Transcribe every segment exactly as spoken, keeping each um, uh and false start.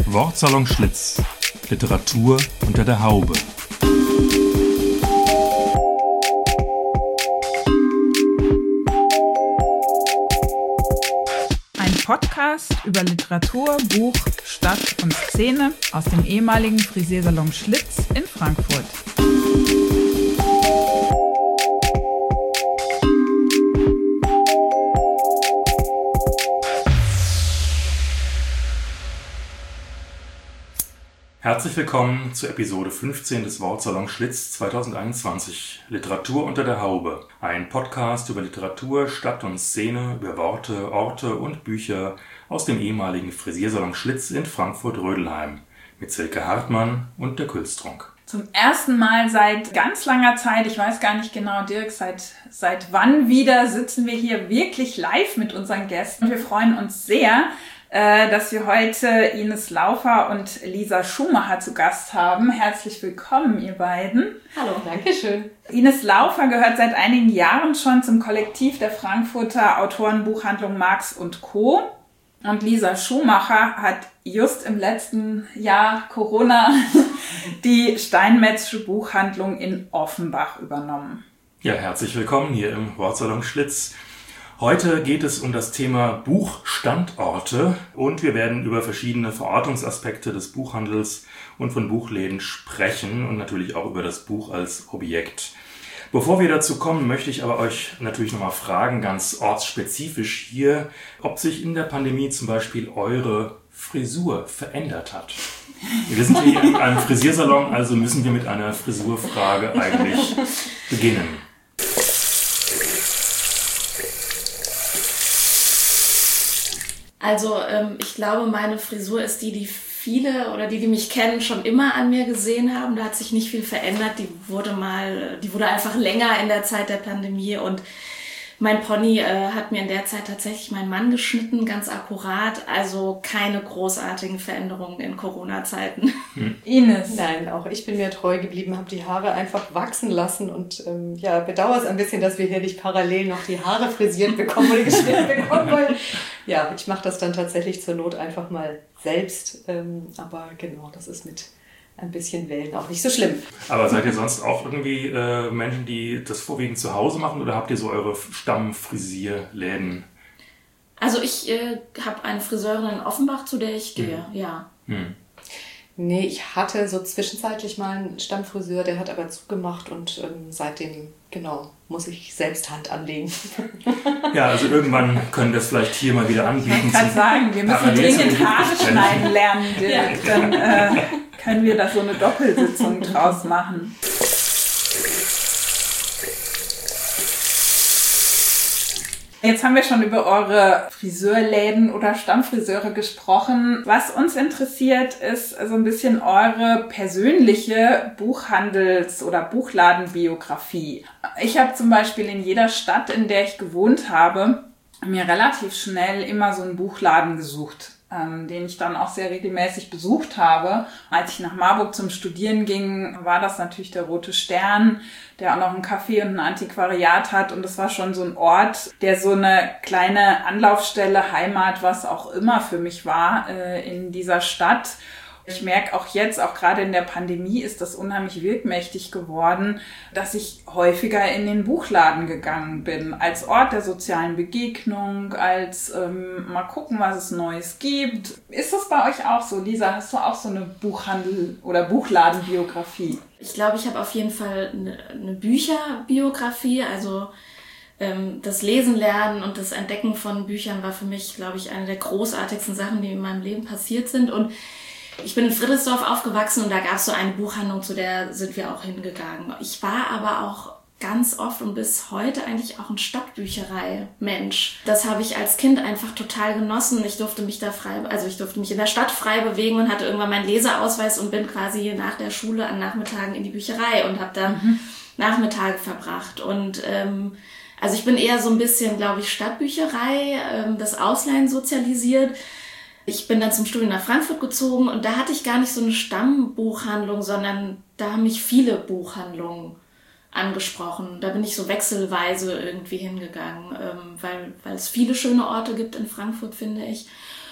Wortsalon Schlitz. Literatur unter der Haube. Ein Podcast über Literatur, Buch, Stadt und Szene aus dem ehemaligen Frisiersalon Schlitz in Frankfurt. Herzlich willkommen zur Episode fünfzehn des Wortsalon Schlitz zwanzig einundzwanzig. Literatur unter der Haube. Ein Podcast über Literatur, Stadt und Szene, über Worte, Orte und Bücher aus dem ehemaligen Frisiersalon Schlitz in Frankfurt-Rödelheim. Mit Silke Hartmann und der Külstrunk. Zum ersten Mal seit ganz langer Zeit, ich weiß gar nicht genau, Dirk, seit, seit wann wieder sitzen wir hier wirklich live mit unseren Gästen. Wir freuen uns sehr, dass wir heute Ines Laufer und Lisa Schumacher zu Gast haben. Herzlich willkommen, ihr beiden. Hallo, danke schön. Ines Laufer gehört seit einigen Jahren schon zum Kollektiv der Frankfurter Autorenbuchhandlung Marx und Co. Und Lisa Schumacher hat just im letzten Jahr Corona die Steinmetzsche Buchhandlung in Offenbach übernommen. Ja, herzlich willkommen hier im Wortsalon Schlitz. Heute geht es um das Thema Buchstandorte und wir werden über verschiedene Verortungsaspekte des Buchhandels und von Buchläden sprechen und natürlich auch über das Buch als Objekt. Bevor wir dazu kommen, möchte ich aber euch natürlich nochmal fragen, ganz ortsspezifisch hier, ob sich in der Pandemie zum Beispiel eure Frisur verändert hat. Wir sind hier in einem Frisiersalon, also müssen wir mit einer Frisurfrage eigentlich beginnen. Also ähm, ich glaube, meine Frisur ist die, die viele oder die, die mich kennen, schon immer an mir gesehen haben. Da hat sich nicht viel verändert. Die wurde mal, die wurde einfach länger in der Zeit der Pandemie und mein Pony äh, hat mir in der Zeit tatsächlich meinen Mann geschnitten, ganz akkurat. Also keine großartigen Veränderungen in Corona-Zeiten. Hm. Ines? Nein, auch ich bin mir treu geblieben, habe die Haare einfach wachsen lassen und ähm, ja, bedauere es ein bisschen, dass wir hier nicht parallel noch die Haare frisiert bekommen oder geschnitten bekommen, weil ja, ich mache das dann tatsächlich zur Not einfach mal selbst. Ähm, aber genau, das ist mit ein bisschen Wellen auch nicht so schlimm. Aber seid ihr sonst auch irgendwie äh, Menschen, die das vorwiegend zu Hause machen oder habt ihr so eure Stammfrisierläden? Also ich äh, habe eine Friseurin in Offenbach, zu der ich gehe, hm. ja. Hm. Nee, ich hatte so zwischenzeitlich mal einen Stammfriseur, der hat aber zugemacht und ähm, seitdem, genau, muss ich selbst Hand anlegen. Ja, also irgendwann können wir es vielleicht hier mal wieder anbieten. Ich kann sagen, wir müssen dringend Haare schneiden lernen, Dirk. Ja. Dann äh, können wir da so eine Doppelsitzung draus machen. Jetzt haben wir schon über eure Friseurläden oder Stammfriseure gesprochen. Was uns interessiert, ist so ein bisschen eure persönliche Buchhandels- oder Buchladenbiografie. Ich habe zum Beispiel in jeder Stadt, in der ich gewohnt habe, mir relativ schnell immer so einen Buchladen gesucht, ähm, den ich dann auch sehr regelmäßig besucht habe. Als ich nach Marburg zum Studieren ging, war das natürlich der Rote Stern, der auch noch ein Café und ein Antiquariat hat. Und das war schon so ein Ort, der so eine kleine Anlaufstelle, Heimat, was auch immer für mich war äh, in dieser Stadt. Ich merke auch jetzt, auch gerade in der Pandemie ist das unheimlich wirkmächtig geworden, dass ich häufiger in den Buchladen gegangen bin, als Ort der sozialen Begegnung, als ähm, mal gucken, was es Neues gibt. Ist das bei euch auch so, Lisa? Hast du auch so eine Buchhandel- oder Buchladenbiografie? Ich glaube, ich habe auf jeden Fall eine, eine Bücherbiografie, also ähm, das Lesen lernen und das Entdecken von Büchern war für mich, glaube ich, eine der großartigsten Sachen, die in meinem Leben passiert sind. Und ich bin in Friedrichsdorf aufgewachsen und da gab es so eine Buchhandlung, zu der sind wir auch hingegangen. Ich war aber auch ganz oft und bis heute eigentlich auch ein Stadtbücherei-Mensch. Das habe ich als Kind einfach total genossen. Ich durfte mich da frei, also ich durfte mich in der Stadt frei bewegen und hatte irgendwann meinen Leserausweis und bin quasi nach der Schule an Nachmittagen in die Bücherei und habe da mhm. Nachmittage verbracht. Und ähm, also ich bin eher so ein bisschen, glaube ich, Stadtbücherei, ähm, das Ausleihen sozialisiert. Ich bin dann zum Studium nach Frankfurt gezogen und da hatte ich gar nicht so eine Stammbuchhandlung, sondern da haben mich viele Buchhandlungen angesprochen. Da bin ich so wechselweise irgendwie hingegangen, ähm, weil, weil es viele schöne Orte gibt in Frankfurt, finde ich.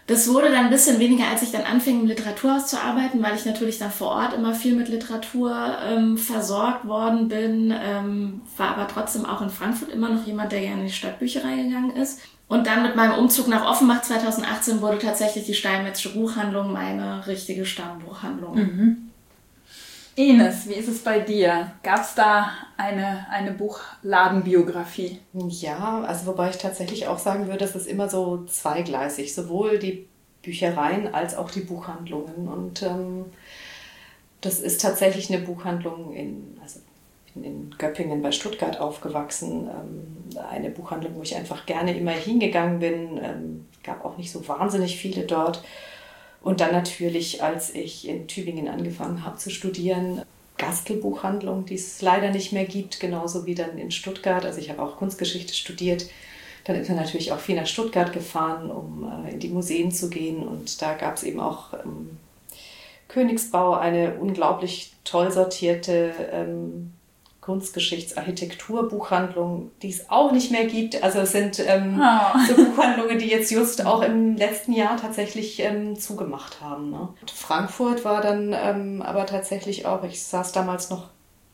Das wurde dann ein bisschen weniger, als ich dann anfing, im Literaturhaus zu arbeiten, weil ich natürlich dann vor Ort immer viel mit Literatur ähm, versorgt worden bin, ähm, war aber trotzdem auch in Frankfurt immer noch jemand, der gerne in die Stadtbücherei gegangen ist. Und dann mit meinem Umzug nach Offenbach zweitausendachtzehn wurde tatsächlich die Steinmetzsche Buchhandlung meine richtige Stammbuchhandlung. Mhm. Ines, wie ist es bei dir? Gab es da eine, eine Buchladenbiografie? Ja, also wobei ich tatsächlich auch sagen würde, es ist immer so zweigleisig, sowohl die Büchereien als auch die Buchhandlungen. Und ähm, das ist tatsächlich eine Buchhandlung in, also in Göppingen bei Stuttgart aufgewachsen. Ähm, eine Buchhandlung, wo ich einfach gerne immer hingegangen bin. Ähm, gab auch nicht so wahnsinnig viele dort. Und dann natürlich, als ich in Tübingen angefangen habe zu studieren, Gastel-Buchhandlung, die es leider nicht mehr gibt, genauso wie dann in Stuttgart. Also ich habe auch Kunstgeschichte studiert. Dann ist man natürlich auch viel nach Stuttgart gefahren, um äh, in die Museen zu gehen. Und da gab es eben auch ähm, Königsbau, eine unglaublich toll sortierte ähm, Kunstgeschichts-Architektur-Buchhandlung, die es auch nicht mehr gibt. Also es sind ähm, oh. so Buchhandlungen, die jetzt just auch im letzten Jahr tatsächlich ähm, zugemacht haben. Ne? Frankfurt war dann ähm, aber tatsächlich auch, ich saß damals noch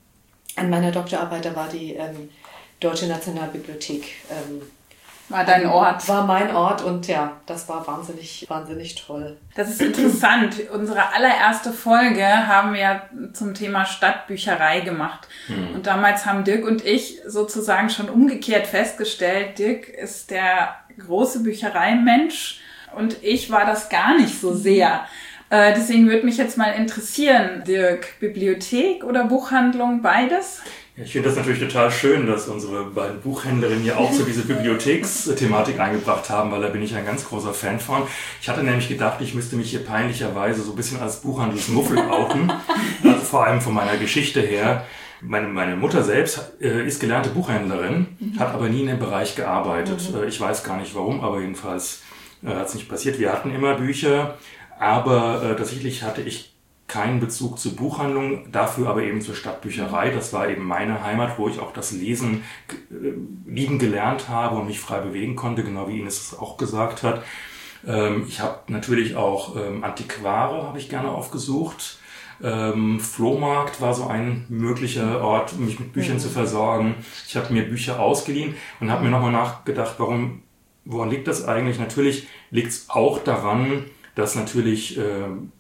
an meiner Doktorarbeit, da war die ähm, Deutsche Nationalbibliothek. Ähm, war dein Ort. War mein Ort und ja, das war wahnsinnig, wahnsinnig toll. Das ist interessant. Unsere allererste Folge haben wir zum Thema Stadtbücherei gemacht. Mhm. Und damals haben Dirk und ich sozusagen schon umgekehrt festgestellt, Dirk ist der große Büchereimensch und ich war das gar nicht so sehr. Äh, deswegen würde mich jetzt mal interessieren, Dirk, Bibliothek oder Buchhandlung, beides? Ja, ich finde das natürlich total schön, dass unsere beiden Buchhändlerinnen hier auch so diese Bibliotheksthematik eingebracht haben, weil da bin ich ein ganz großer Fan von. Ich hatte nämlich gedacht, ich müsste mich hier peinlicherweise so ein bisschen als Buchhandelsmuffel outen, also vor allem von meiner Geschichte her. Meine, meine Mutter selbst äh, ist gelernte Buchhändlerin, mhm. hat aber nie in dem Bereich gearbeitet. Mhm. Äh, ich weiß gar nicht warum, aber jedenfalls äh, hat es nicht passiert. Wir hatten immer Bücher, aber äh, tatsächlich hatte ich keinen Bezug zur Buchhandlung, dafür aber eben zur Stadtbücherei. Das war eben meine Heimat, wo ich auch das Lesen äh, lieben gelernt habe und mich frei bewegen konnte, genau wie Ines es auch gesagt hat. Ähm, ich habe natürlich auch ähm, Antiquare habe ich gerne aufgesucht. Ähm, Flohmarkt war so ein möglicher Ort, mich mit Büchern mhm. zu versorgen. Ich habe mir Bücher ausgeliehen und habe mir nochmal nachgedacht, warum, woran liegt das eigentlich? Natürlich liegt es auch daran, dass natürlich äh,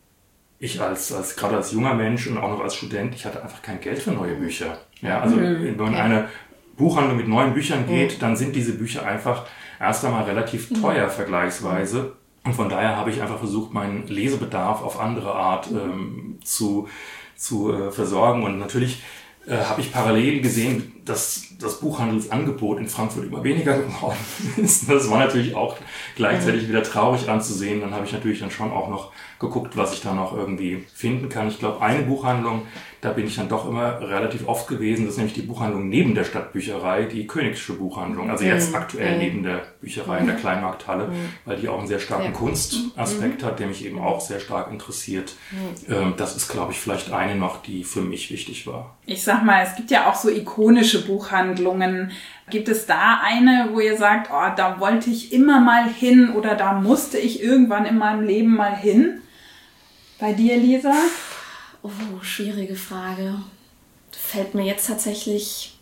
ich als, als, gerade als junger Mensch und auch noch als Student, ich hatte einfach kein Geld für neue Bücher. Ja, also mhm. wenn man in eine Buchhandlung mit neuen Büchern geht, mhm. dann sind diese Bücher einfach erst einmal relativ teuer mhm. vergleichsweise. Und von daher habe ich einfach versucht, meinen Lesebedarf auf andere Art ähm, zu, zu äh, versorgen. Und natürlich äh, habe ich parallel gesehen, dass das Buchhandelsangebot in Frankfurt immer weniger geworden ist. Das war natürlich auch gleichzeitig wieder traurig anzusehen. Dann habe ich natürlich dann schon auch noch geguckt, was ich da noch irgendwie finden kann. Ich glaube, eine Buchhandlung, da bin ich dann doch immer relativ oft gewesen. Das ist nämlich die Buchhandlung neben der Stadtbücherei, die Königsche Buchhandlung. Also jetzt mhm. aktuell mhm. neben der Bücherei in der Kleinmarkthalle, mhm. weil die auch einen sehr starken ja. Kunstaspekt mhm. hat, der mich eben auch sehr stark interessiert. Mhm. Das ist, glaube ich, vielleicht eine noch, die für mich wichtig war. Ich sag mal, es gibt ja auch so ikonische Buchhandlungen. Gibt es da eine, wo ihr sagt, oh, da wollte ich immer mal hin oder da musste ich irgendwann in meinem Leben mal hin? Bei dir, Lisa? Oh, schwierige Frage. Fällt mir jetzt tatsächlich...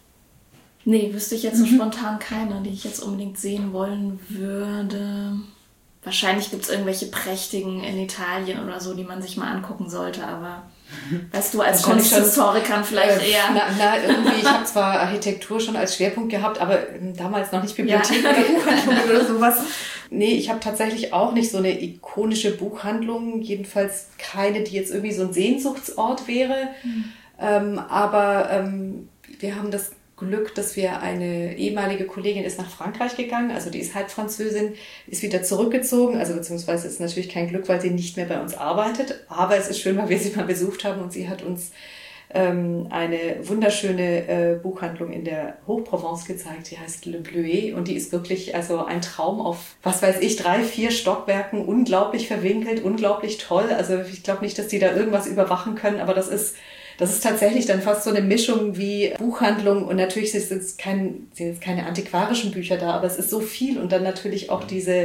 Nee, wüsste ich jetzt so mhm. spontan keine, die ich jetzt unbedingt sehen wollen würde. Wahrscheinlich gibt es irgendwelche prächtigen in Italien oder so, die man sich mal angucken sollte, aber... Weißt du, als Kunsthistorikerin vielleicht äh, eher... Na, na, irgendwie, ich habe zwar Architektur schon als Schwerpunkt gehabt, aber damals noch nicht Bibliothek ja. oder Buchhandlung oder sowas. Nee, ich habe tatsächlich auch nicht so eine ikonische Buchhandlung, jedenfalls keine, die jetzt irgendwie so ein Sehnsuchtsort wäre. Mhm. Ähm, aber ähm, wir haben das Glück, dass wir eine ehemalige Kollegin ist nach Frankreich gegangen, also die ist halb Französin, ist wieder zurückgezogen, also beziehungsweise ist natürlich kein Glück, weil sie nicht mehr bei uns arbeitet, aber es ist schön, weil wir sie mal besucht haben und sie hat uns ähm, eine wunderschöne äh, Buchhandlung in der Hochprovence gezeigt, die heißt Le Bleuet und die ist wirklich also ein Traum auf, was weiß ich, drei, vier Stockwerken, unglaublich verwinkelt, unglaublich toll, also ich glaube nicht, dass die da irgendwas überwachen können, aber das ist Das ist tatsächlich dann fast so eine Mischung wie Buchhandlung und natürlich sind es kein, sind jetzt keine antiquarischen Bücher da, aber es ist so viel und dann natürlich auch diese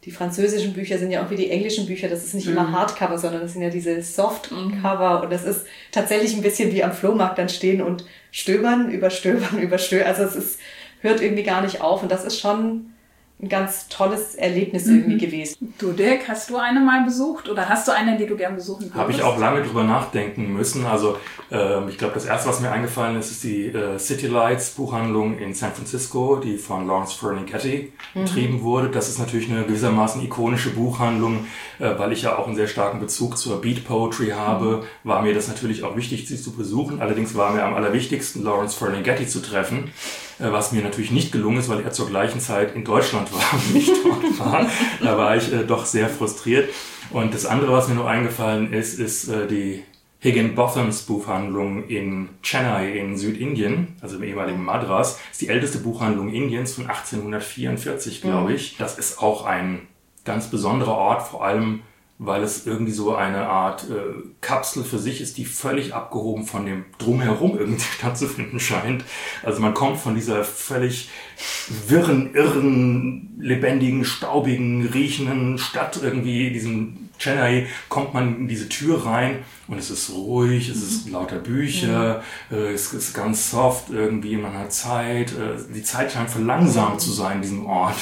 die französischen Bücher sind ja auch wie die englischen Bücher, das ist nicht mhm. immer Hardcover, sondern das sind ja diese Softcover mhm. und das ist tatsächlich ein bisschen wie am Flohmarkt dann stehen und stöbern, überstöbern, überstöbern. Also es ist, hört irgendwie gar nicht auf und das ist schon ein ganz tolles Erlebnis mhm. irgendwie gewesen. Du, Dirk, hast du eine mal besucht oder hast du eine, die du gern besuchen würdest? Habe ich auch lange drüber nachdenken müssen. Also äh, ich glaube, das erste, was mir eingefallen ist, ist die äh, City Lights Buchhandlung in San Francisco, die von Lawrence Ferlinghetti mhm. betrieben wurde. Das ist natürlich eine gewissermaßen ikonische Buchhandlung, äh, weil ich ja auch einen sehr starken Bezug zur Beat Poetry habe, mhm. war mir das natürlich auch wichtig, sie zu besuchen. Allerdings war mir am allerwichtigsten, Lawrence Ferlinghetti zu treffen, äh, was mir natürlich nicht gelungen ist, weil er zur gleichen Zeit in Deutschland war und nicht dort war. Da war ich äh, doch sehr frustriert. Und das andere, was mir noch eingefallen ist, ist äh, die Higginbothams Buchhandlung in Chennai in Südindien, also im ehemaligen Madras. Das ist die älteste Buchhandlung Indiens von achtzehnhundertvierundvierzig, glaube ich. Das ist auch ein ganz besonderer Ort, vor allem weil es irgendwie so eine Art äh, Kapsel für sich ist, die völlig abgehoben von dem Drumherum irgendwie stattzufinden scheint. Also man kommt von dieser völlig wirren, irren, lebendigen, staubigen, riechenden Stadt irgendwie, diesem Chennai, kommt man in diese Tür rein und es ist ruhig, es ist lauter Bücher, mhm. äh, es ist ganz soft irgendwie, man hat Zeit, äh, die Zeit scheint verlangsamt zu sein in diesem Ort.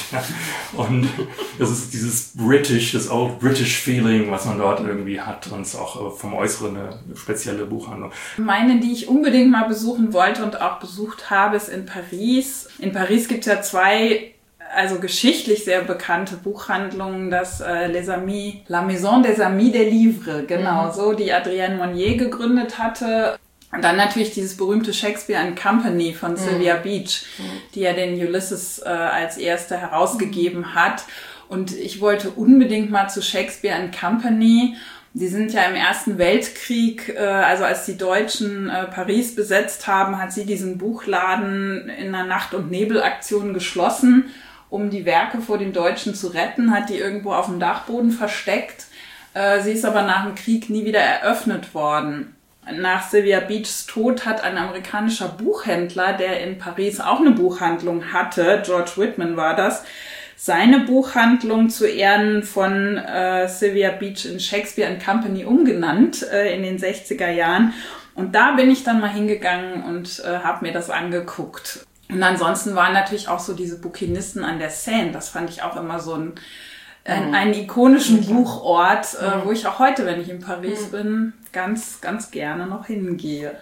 Und das ist dieses British, das Old British Feeling, was man dort irgendwie hat und es ist auch äh, vom Äußeren eine spezielle Buchhandlung. Meine, die ich unbedingt mal besuchen wollte und auch besucht habe, ist in Paris. In Paris gibt es ja zwei also geschichtlich sehr bekannte Buchhandlungen, das äh, Les Amis, La Maison des Amis des Livres, genau mhm. so, die Adrienne Monnier gegründet hatte. Und dann natürlich dieses berühmte Shakespeare and Company von mhm. Sylvia Beach, mhm. die ja den Ulysses äh, als erste herausgegeben mhm. hat. Und ich wollte unbedingt mal zu Shakespeare and Company. Die sind ja im Ersten Weltkrieg, äh, also als die Deutschen äh, Paris besetzt haben, hat sie diesen Buchladen in einer Nacht- und Nebelaktion geschlossen, um die Werke vor den Deutschen zu retten, hat die irgendwo auf dem Dachboden versteckt. Äh, sie ist aber nach dem Krieg nie wieder eröffnet worden. Nach Sylvia Beachs Tod hat ein amerikanischer Buchhändler, der in Paris auch eine Buchhandlung hatte, George Whitman war das, seine Buchhandlung zu Ehren von äh, Sylvia Beach in Shakespeare and Company umgenannt äh, in den sechziger Jahren. Und da bin ich dann mal hingegangen und äh, habe mir das angeguckt. Und ansonsten waren natürlich auch so diese Bouquinisten an der Seine. Das fand ich auch immer so ein, ein, einen ikonischen ja, Buchort, äh, wo ich auch heute, wenn ich in Paris mhm. bin, ganz, ganz gerne noch hingehe.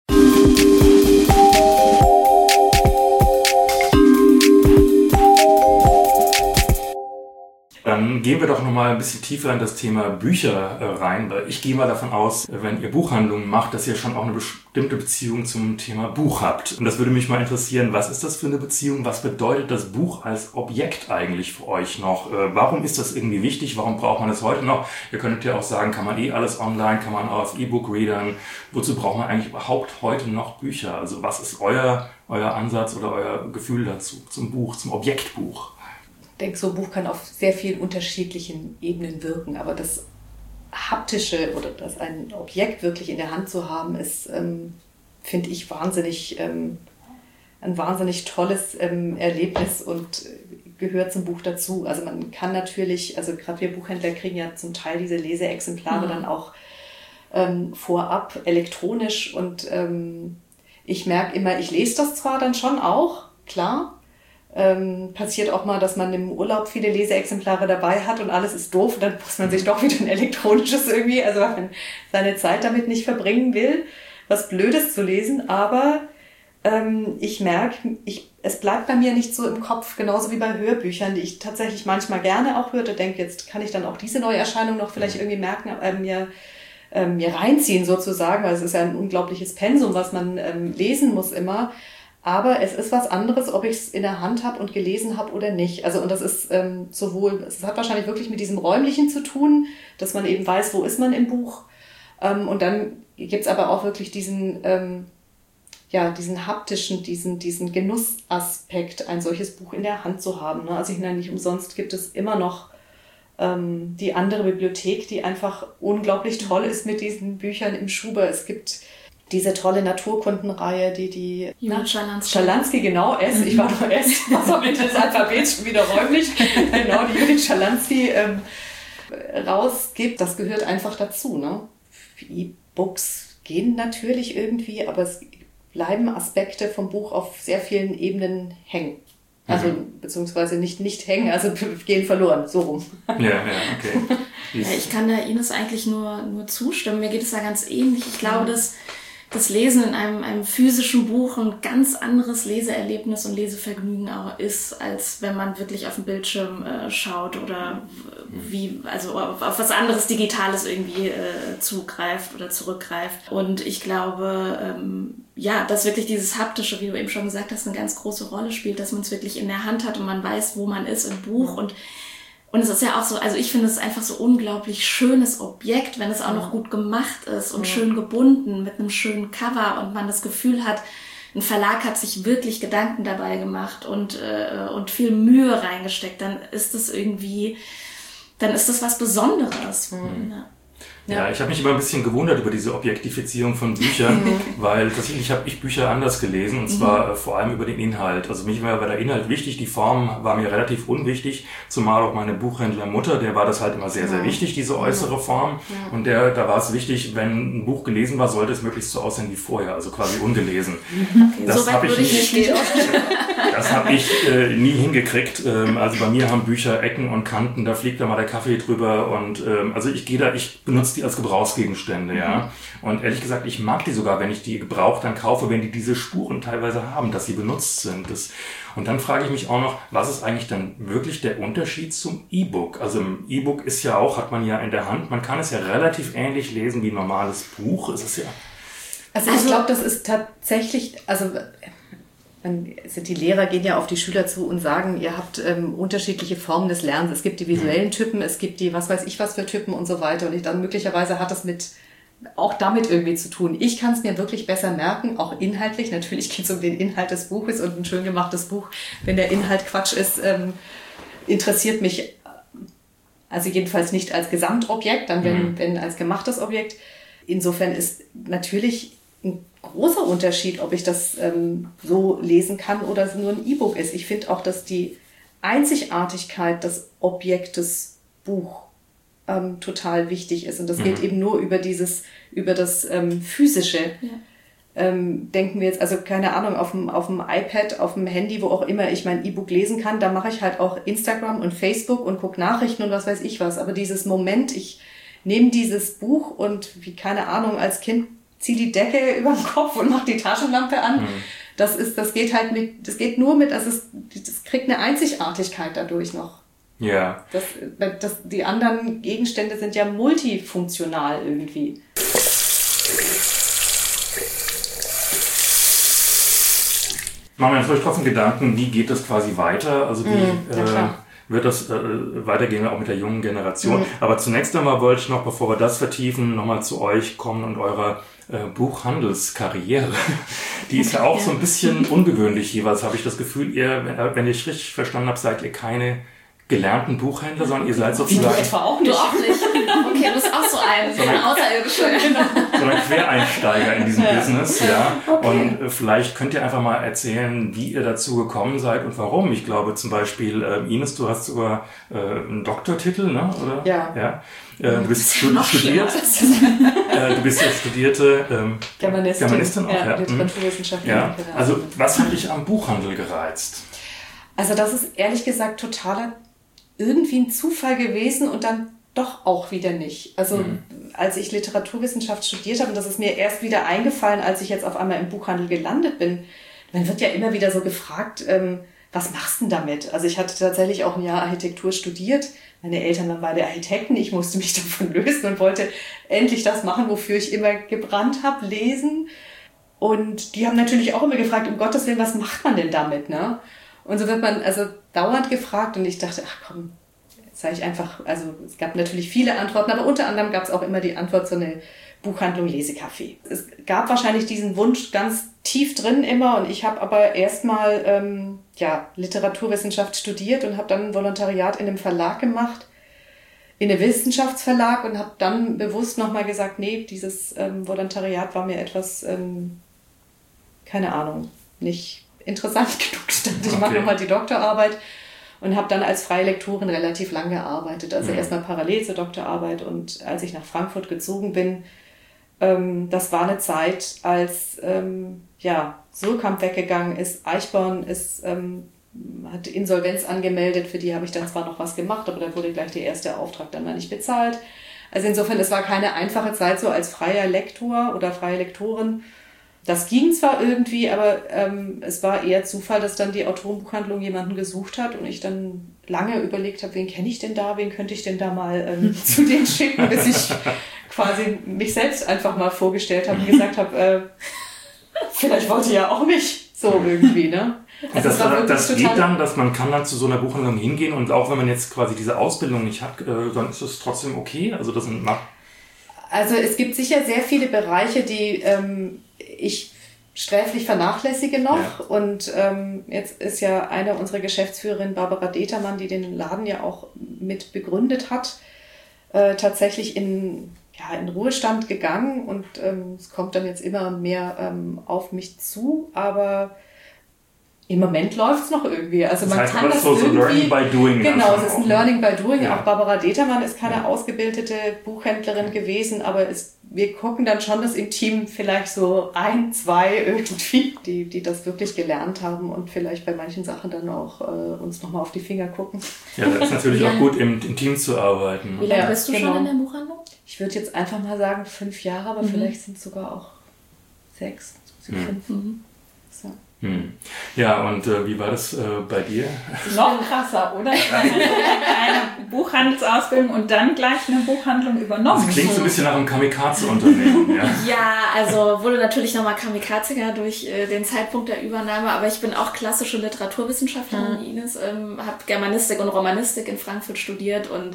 Dann gehen wir doch nochmal ein bisschen tiefer in das Thema Bücher äh, rein, weil ich gehe mal davon aus, wenn ihr Buchhandlungen macht, dass ihr schon auch eine bestimmte Beziehung zum Thema Buch habt. Und das würde mich mal interessieren, was ist das für eine Beziehung? Was bedeutet das Buch als Objekt eigentlich für euch noch? Äh, warum ist das irgendwie wichtig? Warum braucht man das heute noch? Ihr könntet ja auch sagen, kann man eh alles online, kann man auch auf E-Book-Readern. Wozu braucht man eigentlich überhaupt heute noch Bücher? Also was ist euer, euer Ansatz oder euer Gefühl dazu, zum Buch, zum Objektbuch? Ich denke, so ein Buch kann auf sehr vielen unterschiedlichen Ebenen wirken, aber das Haptische oder das ein Objekt wirklich in der Hand zu haben, ist, ähm, finde ich, wahnsinnig, ähm, ein wahnsinnig tolles ähm, Erlebnis und gehört zum Buch dazu. Also man kann natürlich, also gerade wir Buchhändler kriegen ja zum Teil diese Leseexemplare mhm. dann auch ähm, vorab elektronisch und ähm, ich merke immer, ich lese das zwar dann schon auch, klar, Ähm, passiert auch mal, dass man im Urlaub viele Leseexemplare dabei hat und alles ist doof und dann muss man sich doch wieder ein elektronisches irgendwie, also wenn man seine Zeit damit nicht verbringen will, was Blödes zu lesen, aber ähm, ich merke, ich, es bleibt bei mir nicht so im Kopf, genauso wie bei Hörbüchern, die ich tatsächlich manchmal gerne auch hörte, denke, jetzt kann ich dann auch diese Neuerscheinung noch vielleicht irgendwie merken, äh, mir, äh, mir reinziehen sozusagen, weil es ist ja ein unglaubliches Pensum, was man ähm, lesen muss immer. Aber es ist was anderes, ob ich es in der Hand habe und gelesen habe oder nicht. Also und das ist ähm, sowohl, es hat wahrscheinlich wirklich mit diesem Räumlichen zu tun, dass man eben weiß, wo ist man im Buch. Ähm, und dann gibt's aber auch wirklich diesen, ähm, ja, diesen haptischen, diesen, diesen Genussaspekt, ein solches Buch in der Hand zu haben. Ne? Also ich meine, nicht umsonst gibt es immer noch ähm, die andere Bibliothek, die einfach unglaublich toll ist mit diesen Büchern im Schuber. Es gibt diese tolle Naturkundenreihe, die die Judith Schalansky. Schalansky, genau, S, ich war doch S, was am Ende des Alphabets schon wieder räumlich, genau, die Judith Schalansky ähm, rausgibt, das gehört einfach dazu, ne? E-Books gehen natürlich irgendwie, aber es bleiben Aspekte vom Buch auf sehr vielen Ebenen hängen. Also, mhm. beziehungsweise nicht, nicht hängen, also gehen verloren, so rum. Ja, ja, okay. Ja, ich kann da Ines eigentlich nur, nur zustimmen. Mir geht es da ganz ähnlich. Ich glaube, dass das Lesen in einem, einem physischen Buch ein ganz anderes Leseerlebnis und Lesevergnügen auch ist, als wenn man wirklich auf den Bildschirm äh, schaut oder wie, also auf, auf was anderes Digitales irgendwie äh, zugreift oder zurückgreift. Und ich glaube, ähm, ja, dass wirklich dieses Haptische, wie du eben schon gesagt hast, eine ganz große Rolle spielt, dass man es wirklich in der Hand hat und man weiß, wo man ist im Buch. Und Und es ist ja auch so, also ich finde es einfach so unglaublich schönes Objekt, wenn es auch noch gut gemacht ist und ja. schön gebunden mit einem schönen Cover und man das Gefühl hat, ein Verlag hat sich wirklich Gedanken dabei gemacht und äh, und viel Mühe reingesteckt, dann ist das irgendwie, dann ist das was Besonderes. Mhm. Ja. Ja, ich habe mich immer ein bisschen gewundert über diese Objektifizierung von Büchern, weil tatsächlich habe ich Bücher anders gelesen und zwar mhm. vor allem über den Inhalt. Also mich war der Inhalt wichtig, die Form war mir relativ unwichtig, zumal auch meine Buchhändlermutter, der war das halt immer sehr, sehr wichtig, diese äußere Form. Ja. Und der, da war es wichtig, wenn ein Buch gelesen war, sollte es möglichst so aussehen wie vorher, also quasi ungelesen. Okay, das so habe ich nicht, nicht das habe ich äh, nie hingekriegt. Ähm, also bei mir haben Bücher Ecken und Kanten, da fliegt da mal der Kaffee drüber und ähm, also ich gehe da, ich benutze die als Gebrauchsgegenstände, ja. Und ehrlich gesagt, ich mag die sogar, wenn ich die gebraucht dann kaufe, wenn die diese Spuren teilweise haben, dass sie benutzt sind. Das, und dann frage ich mich auch noch, was ist eigentlich dann wirklich der Unterschied zum E-Book? Also im E-Book ist ja auch, hat man ja in der Hand, man kann es ja relativ ähnlich lesen wie ein normales Buch. Es ist ja. Also ich glaube, das ist tatsächlich, also die Lehrer gehen ja auf die Schüler zu und sagen, ihr habt ähm, unterschiedliche Formen des Lernens. Es gibt die visuellen Typen, es gibt die was weiß ich was für Typen und so weiter. Und ich, dann möglicherweise hat das mit auch damit irgendwie zu tun. Ich kann es mir wirklich besser merken, auch inhaltlich. Natürlich geht es um den Inhalt des Buches und ein schön gemachtes Buch, wenn der Inhalt Quatsch ist, ähm, interessiert mich also jedenfalls nicht als Gesamtobjekt, dann wenn, mhm. wenn als gemachtes Objekt. Insofern ist natürlich ein großer Unterschied, ob ich das ähm, so lesen kann oder es nur ein E-Book ist. Ich finde auch, dass die Einzigartigkeit des Objektes Buch ähm, total wichtig ist. Und das mhm. geht eben nur über dieses, über das ähm, Physische. Ja. Ähm, denken wir jetzt, also keine Ahnung, auf dem, auf dem iPad, auf dem Handy, wo auch immer ich mein E-Book lesen kann, da mache ich halt auch Instagram und Facebook und gucke Nachrichten und was weiß ich was. Aber dieses Moment, ich nehme dieses Buch und wie, keine Ahnung, als Kind zieh die Decke über den Kopf und mach die Taschenlampe an. Mhm. Das ist, das geht halt mit, das geht nur mit, also es, das kriegt eine Einzigartigkeit dadurch noch. Ja. Das, das, die anderen Gegenstände sind ja multifunktional irgendwie. Machen wir uns vielleicht trotzdem Gedanken, wie geht das quasi weiter? Also wie, mhm, äh, wird das äh, weitergehen, auch mit der jungen Generation. Mhm. Aber zunächst einmal wollte ich noch, bevor wir das vertiefen, nochmal zu euch kommen und eurer äh, Buchhandelskarriere. Die ist ja auch ja. so ein bisschen ungewöhnlich jeweils, habe ich das Gefühl. Ihr, wenn, wenn ich richtig verstanden habe, seid ihr keine gelernten Buchhändler, sondern ihr seid sozusagen... Du etwa auch nicht. Du auch nicht. Okay, du bist auch so ein, so ein Außerirdischer. So ein Quereinsteiger in diesem ja. Business, ja. Okay. Und äh, vielleicht könnt ihr einfach mal erzählen, wie ihr dazu gekommen seid und warum. Ich glaube zum Beispiel, äh, Ines, du hast sogar äh, einen Doktortitel, ne? Oder? Ja. ja. Äh, du bist stud- studiert. äh, du bist ja studierte ähm, Germanistin. Germanistin auch, ja. ja. Literaturwissenschaft. Ja. Also was hat dich am Buchhandel gereizt? Also das ist ehrlich gesagt totaler irgendwie ein Zufall gewesen und dann doch auch wieder nicht. Also mhm. als ich Literaturwissenschaft studiert habe, und das ist mir erst wieder eingefallen, als ich jetzt auf einmal im Buchhandel gelandet bin, man wird ja immer wieder so gefragt, ähm, was machst du denn damit? Also ich hatte tatsächlich auch ein Jahr Architektur studiert. Meine Eltern waren beide Architekten. Ich musste mich davon lösen und wollte endlich das machen, wofür ich immer gebrannt habe, lesen. Und die haben natürlich auch immer gefragt, um Gottes Willen, was macht man denn damit, ne? Und so wird man also dauernd gefragt und ich dachte, ach komm, jetzt sage ich einfach, also es gab natürlich viele Antworten, aber unter anderem gab es auch immer die Antwort, so eine Buchhandlung Lesecafé. Es gab wahrscheinlich diesen Wunsch ganz tief drin immer und ich habe aber erstmal ähm, ja, Literaturwissenschaft studiert und habe dann ein Volontariat in einem Verlag gemacht, in einen Wissenschaftsverlag und habe dann bewusst nochmal gesagt, nee, dieses ähm, Volontariat war mir etwas, ähm, keine Ahnung, nicht interessant genug. Ich dachte, ich okay. mache nochmal die Doktorarbeit und habe dann als freie Lektorin relativ lang gearbeitet. Also mhm. erstmal parallel zur Doktorarbeit, und als ich nach Frankfurt gezogen bin, ähm, das war eine Zeit, als ähm, ja, Suhrkamp weggegangen ist, Eichborn ist, ähm, hat Insolvenz angemeldet, für die habe ich dann zwar noch was gemacht, aber da wurde gleich der erste Auftrag dann mal nicht bezahlt. Also insofern, es war keine einfache Zeit so als freier Lektor oder freie Lektorin. Das ging zwar irgendwie, aber ähm, es war eher Zufall, dass dann die Autorenbuchhandlung jemanden gesucht hat und ich dann lange überlegt habe, wen kenne ich denn da, wen könnte ich denn da mal ähm, zu denen schicken, bis ich quasi mich selbst einfach mal vorgestellt habe und gesagt habe, äh, vielleicht wollt ihr ja auch mich so irgendwie, ne? Also das das, das geht dann, dass man kann dann zu so einer Buchhandlung hingehen, und auch wenn man jetzt quasi diese Ausbildung nicht hat, äh, dann ist es trotzdem okay? Also das macht. Also es gibt sicher sehr viele Bereiche, die ähm, ich sträflich vernachlässige noch. Ja. Und ähm, jetzt ist ja eine unserer Geschäftsführerinnen, Barbara Determann, die den Laden ja auch mit begründet hat, äh, tatsächlich in, ja, in Ruhestand gegangen. Und ähm, es kommt dann jetzt immer mehr ähm, auf mich zu. Aber im Moment läuft es noch irgendwie. Also das man heißt, kann das so, irgendwie... So Learning by Doing. Genau, es ist ein Learning by Doing. Ja. Auch Barbara Determann ist keine ja. ausgebildete Buchhändlerin gewesen, aber es, wir gucken dann schon, dass im Team vielleicht so ein, zwei irgendwie, die, die das wirklich gelernt haben und vielleicht bei manchen Sachen dann auch äh, uns nochmal auf die Finger gucken. Ja, das ist natürlich auch gut, im, im Team zu arbeiten. Wie lange ja, bist du genau. schon in der Buchhandlung? Ich würde jetzt einfach mal sagen fünf Jahre, aber mhm. vielleicht sind es sogar auch sechs, mhm. fünf. Mhm. So. Hm. Ja, und äh, wie war das äh, bei dir? Noch krasser, oder? Ich meine, eine Buchhandelsausbildung und dann gleich eine Buchhandlung übernommen. Das klingt so ein bisschen nach einem Kamikaze-Unternehmen. Ja, ja, also wurde natürlich nochmal kamikaziger durch äh, den Zeitpunkt der Übernahme, aber ich bin auch klassische Literaturwissenschaftlerin, mhm. Ines, ähm, habe Germanistik und Romanistik in Frankfurt studiert und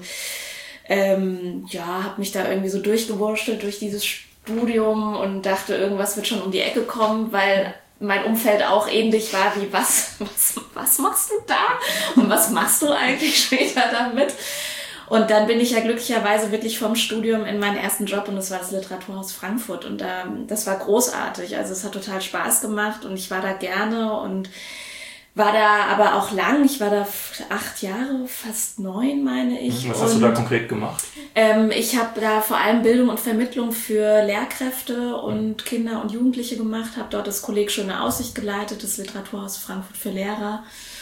ähm, ja, habe mich da irgendwie so durchgewurschtelt durch dieses Studium und dachte, irgendwas wird schon um die Ecke kommen, weil mein Umfeld auch ähnlich war wie, was, was, was machst du da? Und was machst du eigentlich später damit? Und dann bin ich ja glücklicherweise wirklich vom Studium in meinen ersten Job, und das war das Literaturhaus Frankfurt. Und ähm, das war großartig. Also es hat total Spaß gemacht und ich war da gerne und war da aber auch lang. Ich war da acht Jahre, fast neun, meine ich. Was hast und, du da konkret gemacht? Ähm, ich habe da vor allem Bildung und Vermittlung für Lehrkräfte und Kinder und Jugendliche gemacht, habe dort das Kolleg Schöne Aussicht geleitet, das Literaturhaus Frankfurt für Lehrer.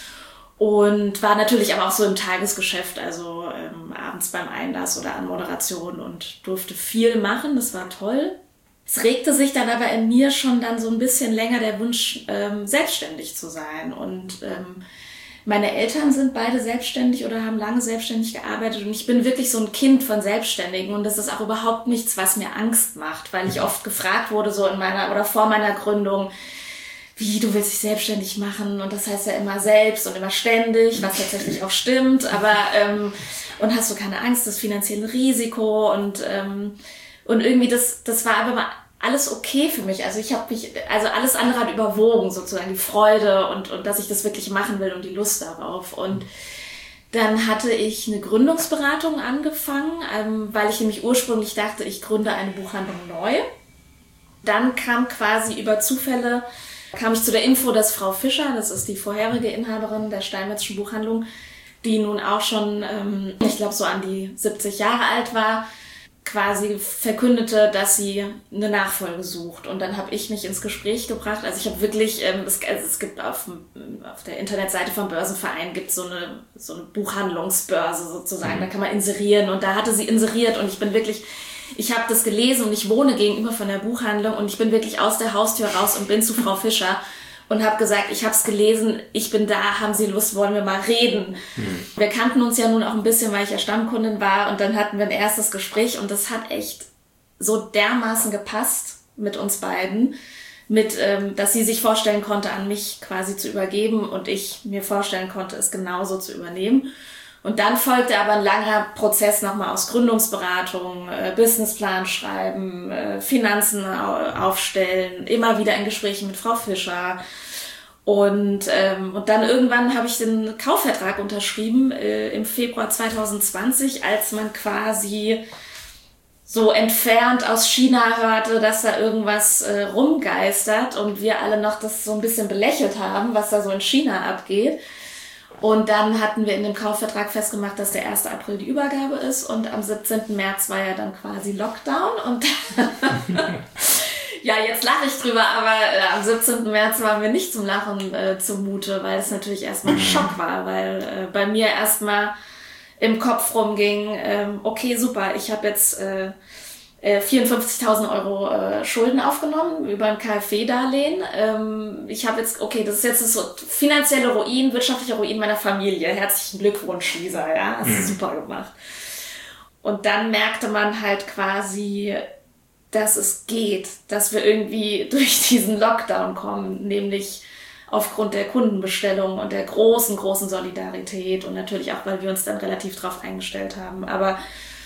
Und war natürlich aber auch so im Tagesgeschäft, also ähm, abends beim Einlass oder an Moderation, und durfte viel machen. Das war toll. Es regte sich dann aber in mir schon dann so ein bisschen länger der Wunsch, ähm, selbstständig zu sein. Und ähm, meine Eltern sind beide selbstständig oder haben lange selbstständig gearbeitet. Und ich bin wirklich so ein Kind von Selbstständigen. Und das ist auch überhaupt nichts, was mir Angst macht, weil ich oft gefragt wurde, so in meiner oder vor meiner Gründung, wie, du willst dich selbstständig machen? Und das heißt ja immer selbst und immer ständig, was tatsächlich auch stimmt. Aber ähm, und hast du keine Angst, das finanzielle Risiko und ähm, Und irgendwie das, das war aber alles okay für mich. Also ich habe mich, also alles andere hat überwogen, sozusagen die Freude und, und dass ich das wirklich machen will und die Lust darauf. Und dann hatte ich eine Gründungsberatung angefangen, ähm, weil ich nämlich ursprünglich dachte, ich gründe eine Buchhandlung neu. Dann kam quasi über Zufälle, kam ich zu der Info, dass Frau Fischer, das ist die vorherige Inhaberin der Steinmetzschen Buchhandlung, die nun auch schon, ähm, ich glaube so an die siebzig Jahre alt war, quasi verkündete, dass sie eine Nachfolge sucht. Und dann habe ich mich ins Gespräch gebracht. Also ich habe wirklich, ähm, es, also es gibt auf, auf der Internetseite vom Börsenverein gibt so eine so eine Buchhandlungsbörse sozusagen. Da kann man inserieren. Und da hatte sie inseriert und ich bin wirklich, ich habe das gelesen und ich wohne gegenüber von der Buchhandlung und ich bin wirklich aus der Haustür raus und bin zu Frau Fischer und habe gesagt, ich habe es gelesen, ich bin da, haben Sie Lust, wollen wir mal reden. Mhm. Wir kannten uns ja nun auch ein bisschen, weil ich ja Stammkundin war, und dann hatten wir ein erstes Gespräch und das hat echt so dermaßen gepasst mit uns beiden, mit, ähm, dass sie sich vorstellen konnte, an mich quasi zu übergeben und ich mir vorstellen konnte, es genauso zu übernehmen. Und dann folgte aber ein langer Prozess nochmal aus Gründungsberatung, äh, Businessplan schreiben, äh, Finanzen au- aufstellen, immer wieder in Gesprächen mit Frau Fischer. Und, ähm, und dann irgendwann habe ich den Kaufvertrag unterschrieben äh, im Februar zwanzig zwanzig, als man quasi so entfernt aus China hörte, dass da irgendwas äh, rumgeistert und wir alle noch das so ein bisschen belächelt haben, was da so in China abgeht. Und dann hatten wir in dem Kaufvertrag festgemacht, dass der erste April die Übergabe ist und am siebzehnten März war ja dann quasi Lockdown und ja, jetzt lache ich drüber, aber äh, am siebzehnten März waren wir nicht zum Lachen äh, zumute, weil es natürlich erstmal ein Schock war, weil äh, bei mir erstmal im Kopf rumging, ähm, okay, super, ich habe jetzt äh, äh, vierundfünfzigtausend Euro äh, Schulden aufgenommen über ein KfW-Darlehen. Ähm, ich habe jetzt, okay, das ist jetzt das so finanzielle Ruin, wirtschaftliche Ruin meiner Familie. Herzlichen Glückwunsch, Lisa, ja, hast du mhm. super gemacht. Und dann merkte man halt quasi, dass es geht, dass wir irgendwie durch diesen Lockdown kommen, nämlich aufgrund der Kundenbestellung und der großen, großen Solidarität und natürlich auch, weil wir uns dann relativ drauf eingestellt haben. Aber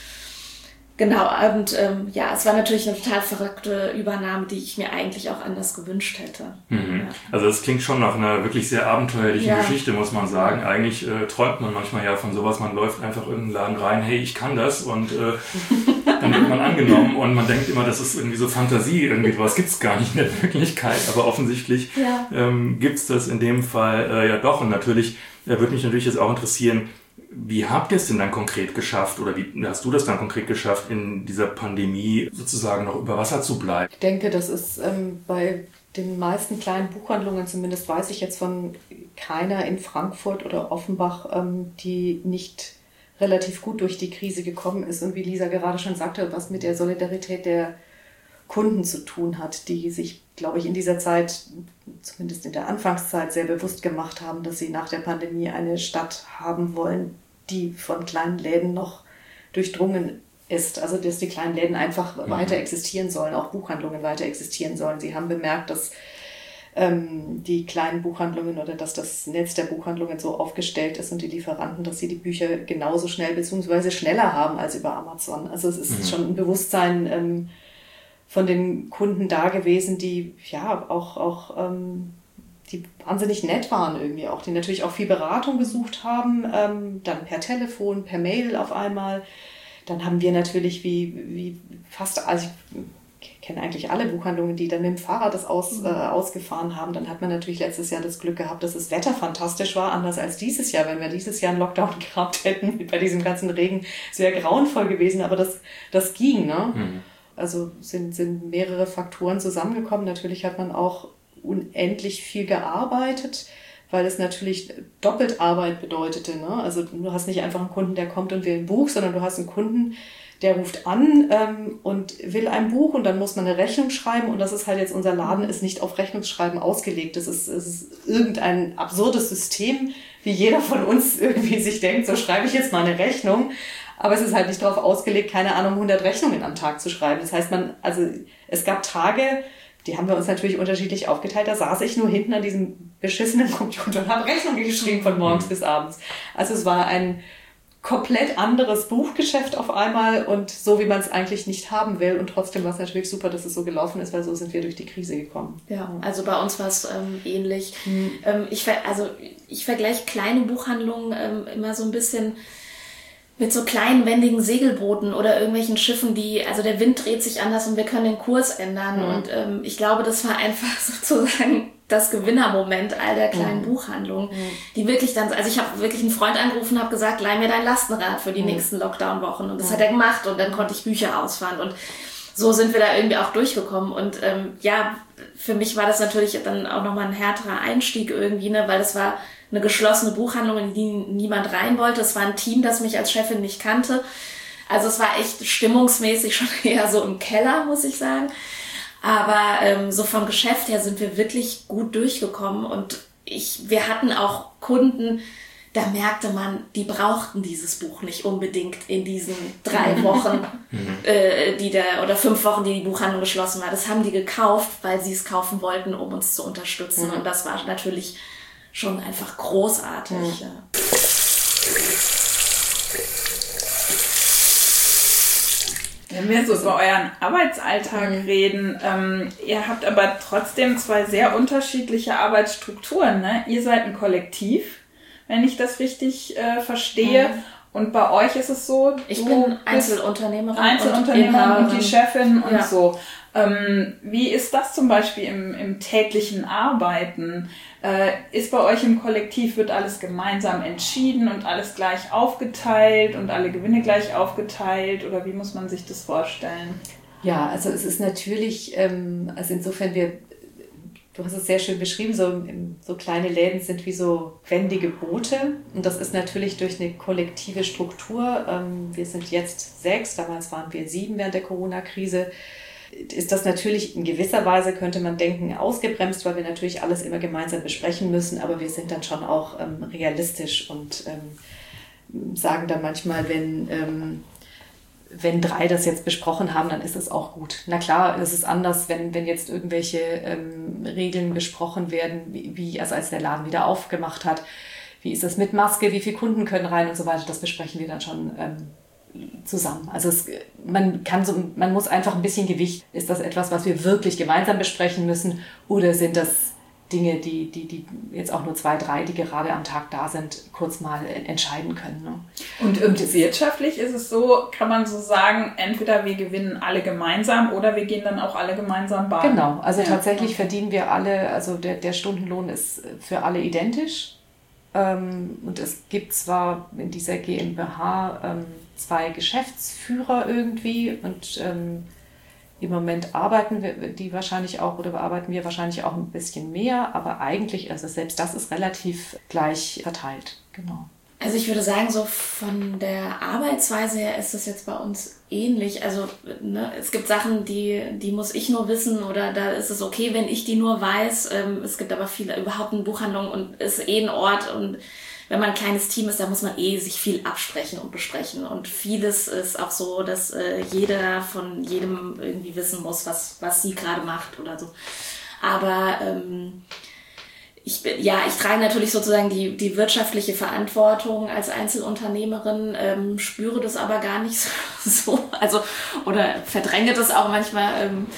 genau, und ähm, ja, es war natürlich eine total verrückte Übernahme, die ich mir eigentlich auch anders gewünscht hätte. Mhm. Ja. Also es klingt schon nach einer wirklich sehr abenteuerlichen ja. Geschichte, muss man sagen. Eigentlich äh, träumt man manchmal ja von sowas, man läuft einfach in irgendeinen Laden rein, hey, ich kann das und äh, dann wird man angenommen und man denkt immer, das ist irgendwie so Fantasie, irgendwie was gibt's gar nicht in der Wirklichkeit, aber offensichtlich ja. ähm, gibt's das in dem Fall äh, ja doch und natürlich äh, würde mich natürlich jetzt auch interessieren, wie habt ihr es denn dann konkret geschafft oder wie hast du das dann konkret geschafft, in dieser Pandemie sozusagen noch über Wasser zu bleiben? Ich denke, das ist ähm, bei den meisten kleinen Buchhandlungen, zumindest weiß ich jetzt von keiner in Frankfurt oder Offenbach, ähm, die nicht relativ gut durch die Krise gekommen ist und wie Lisa gerade schon sagte, was mit der Solidarität der Kunden zu tun hat, die sich, glaube ich, in dieser Zeit, zumindest in der Anfangszeit, sehr bewusst gemacht haben, dass sie nach der Pandemie eine Stadt haben wollen, die von kleinen Läden noch durchdrungen ist. Also, dass die kleinen Läden einfach mhm. weiter existieren sollen, auch Buchhandlungen weiter existieren sollen. Sie haben bemerkt, dass ähm, die kleinen Buchhandlungen oder dass das Netz der Buchhandlungen so aufgestellt ist und die Lieferanten, dass sie die Bücher genauso schnell bzw. schneller haben als über Amazon. Also, es ist mhm. schon ein Bewusstsein ähm, von den Kunden da gewesen, die ja auch, auch ähm, die wahnsinnig nett waren irgendwie auch, die natürlich auch viel Beratung gesucht haben, ähm, dann per Telefon, per Mail auf einmal. Dann haben wir natürlich wie, wie fast, also ich kenne eigentlich alle Buchhandlungen, die dann mit dem Fahrrad das aus, äh, ausgefahren haben. Dann hat man natürlich letztes Jahr das Glück gehabt, dass das Wetter fantastisch war, anders als dieses Jahr. Wenn wir dieses Jahr einen Lockdown gehabt hätten, bei diesem ganzen Regen, es wäre grauenvoll gewesen, aber das, das ging, ne? Mhm. Also sind, sind mehrere Faktoren zusammengekommen. Natürlich hat man auch unendlich viel gearbeitet, weil es natürlich doppelt Arbeit bedeutete, ne? Also du hast nicht einfach einen Kunden, der kommt und will ein Buch, sondern du hast einen Kunden, der ruft an ähm, und will ein Buch und dann muss man eine Rechnung schreiben und das ist halt jetzt, unser Laden ist nicht auf Rechnungsschreiben ausgelegt. Das ist, es ist irgendein absurdes System, wie jeder von uns irgendwie sich denkt, so schreibe ich jetzt mal eine Rechnung. Aber es ist halt nicht darauf ausgelegt, keine Ahnung, hundert Rechnungen am Tag zu schreiben. Das heißt, man, also es gab Tage, die haben wir uns natürlich unterschiedlich aufgeteilt, da saß ich nur hinten an diesem beschissenen Computer und habe Rechnungen geschrieben von morgens bis abends. Also es war ein komplett anderes Buchgeschäft auf einmal und so, wie man es eigentlich nicht haben will. Und trotzdem war es natürlich super, dass es so gelaufen ist, weil so sind wir durch die Krise gekommen. Ja, also bei uns war es ähm, ähnlich. Mhm. Ähm, ich, also ich vergleiche kleine Buchhandlungen ähm, immer so ein bisschen mit so kleinen, wendigen Segelbooten oder irgendwelchen Schiffen, die, also der Wind dreht sich anders und wir können den Kurs ändern. Mhm. Und ähm, ich glaube, das war einfach sozusagen das Gewinnermoment all der kleinen mhm. Buchhandlungen, mhm. die wirklich dann, also ich habe wirklich einen Freund angerufen und habe gesagt, leih mir dein Lastenrad für die mhm. nächsten Lockdown-Wochen. Und das mhm. hat er gemacht und dann konnte ich Bücher ausfahren. Und so sind wir da irgendwie auch durchgekommen. Und ähm, ja, für mich war das natürlich dann auch nochmal ein härterer Einstieg irgendwie, ne, weil das war eine geschlossene Buchhandlung, in die niemand rein wollte. Es war ein Team, das mich als Chefin nicht kannte. Also es war echt stimmungsmäßig schon eher so im Keller, muss ich sagen. Aber ähm, so vom Geschäft her sind wir wirklich gut durchgekommen. Und ich, wir hatten auch Kunden, da merkte man, die brauchten dieses Buch nicht unbedingt in diesen drei Wochen, äh, die der, oder fünf Wochen, die die Buchhandlung geschlossen war. Das haben die gekauft, weil sie es kaufen wollten, um uns zu unterstützen. Mhm. Und das war natürlich schon einfach großartig. Mhm. Ja. Wenn wir so über euren Arbeitsalltag mhm. reden, ähm, ihr habt aber trotzdem zwei sehr unterschiedliche Arbeitsstrukturen, ne? Ihr seid ein Kollektiv, wenn ich das richtig äh, verstehe. Mhm. Und bei euch ist es so, ich bin Einzelunternehmerin, Einzelunternehmerin und, und die Chefin und ja. so. Ähm, wie ist das zum Beispiel im, im täglichen Arbeiten? Äh, ist bei euch im Kollektiv, wird alles gemeinsam entschieden und alles gleich aufgeteilt und alle Gewinne gleich aufgeteilt? Oder wie muss man sich das vorstellen? Ja, also es ist natürlich, ähm, also insofern wir, du hast es sehr schön beschrieben, so, so kleine Läden sind wie so wendige Boote und das ist natürlich durch eine kollektive Struktur. Ähm, wir sind jetzt sechs, damals waren wir sieben während der Corona-Krise. Ist das natürlich in gewisser Weise, könnte man denken, ausgebremst, weil wir natürlich alles immer gemeinsam besprechen müssen, aber wir sind dann schon auch ähm, realistisch und ähm, sagen dann manchmal, wenn, ähm, wenn drei das jetzt besprochen haben, dann ist es auch gut. Na klar, es ist anders, wenn, wenn jetzt irgendwelche ähm, Regeln besprochen werden, wie, wie also als der Laden wieder aufgemacht hat, wie ist es mit Maske, wie viele Kunden können rein und so weiter, das besprechen wir dann schon ähm, zusammen. Also es, man kann so, man muss einfach ein bisschen Gewicht. Ist das etwas, was wir wirklich gemeinsam besprechen müssen, oder sind das Dinge, die, die, die jetzt auch nur zwei, drei, die gerade am Tag da sind, kurz mal entscheiden können. Ne? Und, und wirtschaftlich ist es so, kann man so sagen, entweder wir gewinnen alle gemeinsam oder wir gehen dann auch alle gemeinsam baden. Genau, also ja. tatsächlich verdienen wir alle, also der, der Stundenlohn ist für alle identisch. Ähm, und es gibt zwar in dieser GmbH ähm, zwei Geschäftsführer irgendwie und ähm, im Moment arbeiten wir die wahrscheinlich auch oder bearbeiten wir wahrscheinlich auch ein bisschen mehr, aber eigentlich, also selbst das ist relativ gleich verteilt. Genau. Also ich würde sagen, so von der Arbeitsweise her ist das jetzt bei uns ähnlich. Also ne, es gibt Sachen, die die muss ich nur wissen oder da ist es okay, wenn ich die nur weiß. Ähm, es gibt aber viele, überhaupt eine Buchhandlung und ist eh ein Ort und wenn man ein kleines Team ist, da muss man eh sich viel absprechen und besprechen. Und vieles ist auch so, dass äh, jeder von jedem irgendwie wissen muss, was was sie gerade macht oder so. Aber ähm, Ich bin, ja, ich trage natürlich sozusagen die, die wirtschaftliche Verantwortung als Einzelunternehmerin, ähm, spüre das aber gar nicht so, also, oder verdränge das auch manchmal, ähm,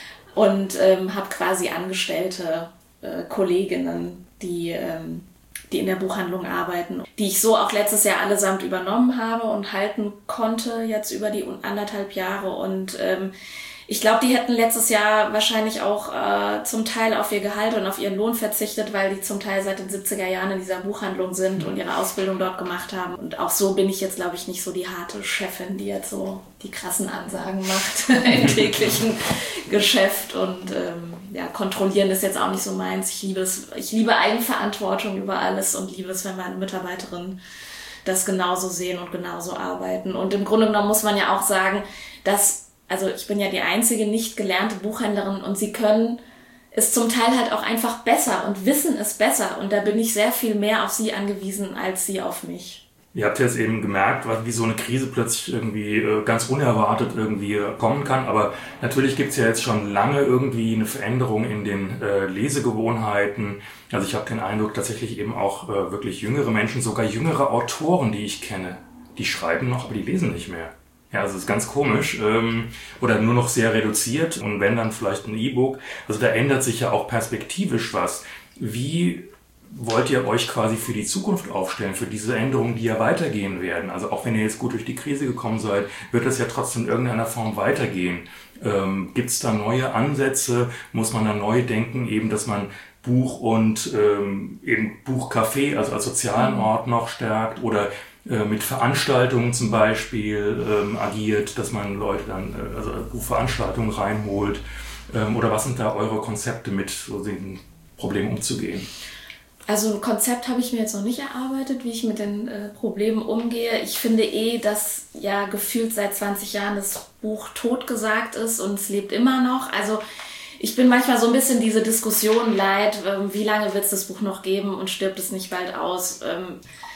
und ähm, habe quasi angestellte äh, Kolleginnen, die, ähm, die in der Buchhandlung arbeiten, die ich so auch letztes Jahr allesamt übernommen habe und halten konnte jetzt über die anderthalb Jahre und, ähm, ich glaube, die hätten letztes Jahr wahrscheinlich auch äh, zum Teil auf ihr Gehalt und auf ihren Lohn verzichtet, weil die zum Teil seit den siebziger Jahren in dieser Buchhandlung sind und ihre Ausbildung dort gemacht haben. Und auch so bin ich jetzt, glaube ich, nicht so die harte Chefin, die jetzt so die krassen Ansagen macht im täglichen Geschäft. Und ähm, ja, kontrollieren ist jetzt auch nicht so meins. Ich liebe es, ich liebe Eigenverantwortung über alles und liebe es, wenn meine Mitarbeiterinnen das genauso sehen und genauso arbeiten. Und im Grunde genommen muss man ja auch sagen, dass also ich bin ja die einzige nicht gelernte Buchhändlerin und sie können es zum Teil halt auch einfach besser und wissen es besser. Und da bin ich sehr viel mehr auf sie angewiesen als sie auf mich. Ihr habt jetzt eben gemerkt, wie so eine Krise plötzlich irgendwie ganz unerwartet irgendwie kommen kann. Aber natürlich gibt es ja jetzt schon lange irgendwie eine Veränderung in den äh, Lesegewohnheiten. Also ich habe den Eindruck, tatsächlich eben auch äh, wirklich jüngere Menschen, sogar jüngere Autoren, die ich kenne, die schreiben noch, aber die lesen nicht mehr. Ja, also das ist ganz komisch. Ähm, oder nur noch sehr reduziert und wenn dann vielleicht ein E-Book. Also da ändert sich ja auch perspektivisch was. Wie wollt ihr euch quasi für die Zukunft aufstellen, für diese Änderungen, die ja weitergehen werden? Also auch wenn ihr jetzt gut durch die Krise gekommen seid, wird das ja trotzdem in irgendeiner Form weitergehen. Ähm, gibt es da neue Ansätze? Muss man da neu denken, eben, dass man Buch und ähm, eben Buchcafé, also als sozialen Ort noch stärkt oder mit Veranstaltungen zum Beispiel ähm, agiert, dass man Leute dann, äh, also Buchveranstaltungen reinholt? Ähm, oder was sind da eure Konzepte, mit so den Problemen umzugehen? Also ein Konzept habe ich mir jetzt noch nicht erarbeitet, wie ich mit den äh, Problemen umgehe. Ich finde eh, dass ja gefühlt seit zwanzig Jahren das Buch totgesagt ist und es lebt immer noch. Also ich bin manchmal so ein bisschen diese Diskussion leid, äh, wie lange wird es das Buch noch geben und stirbt es nicht bald aus? Ähm,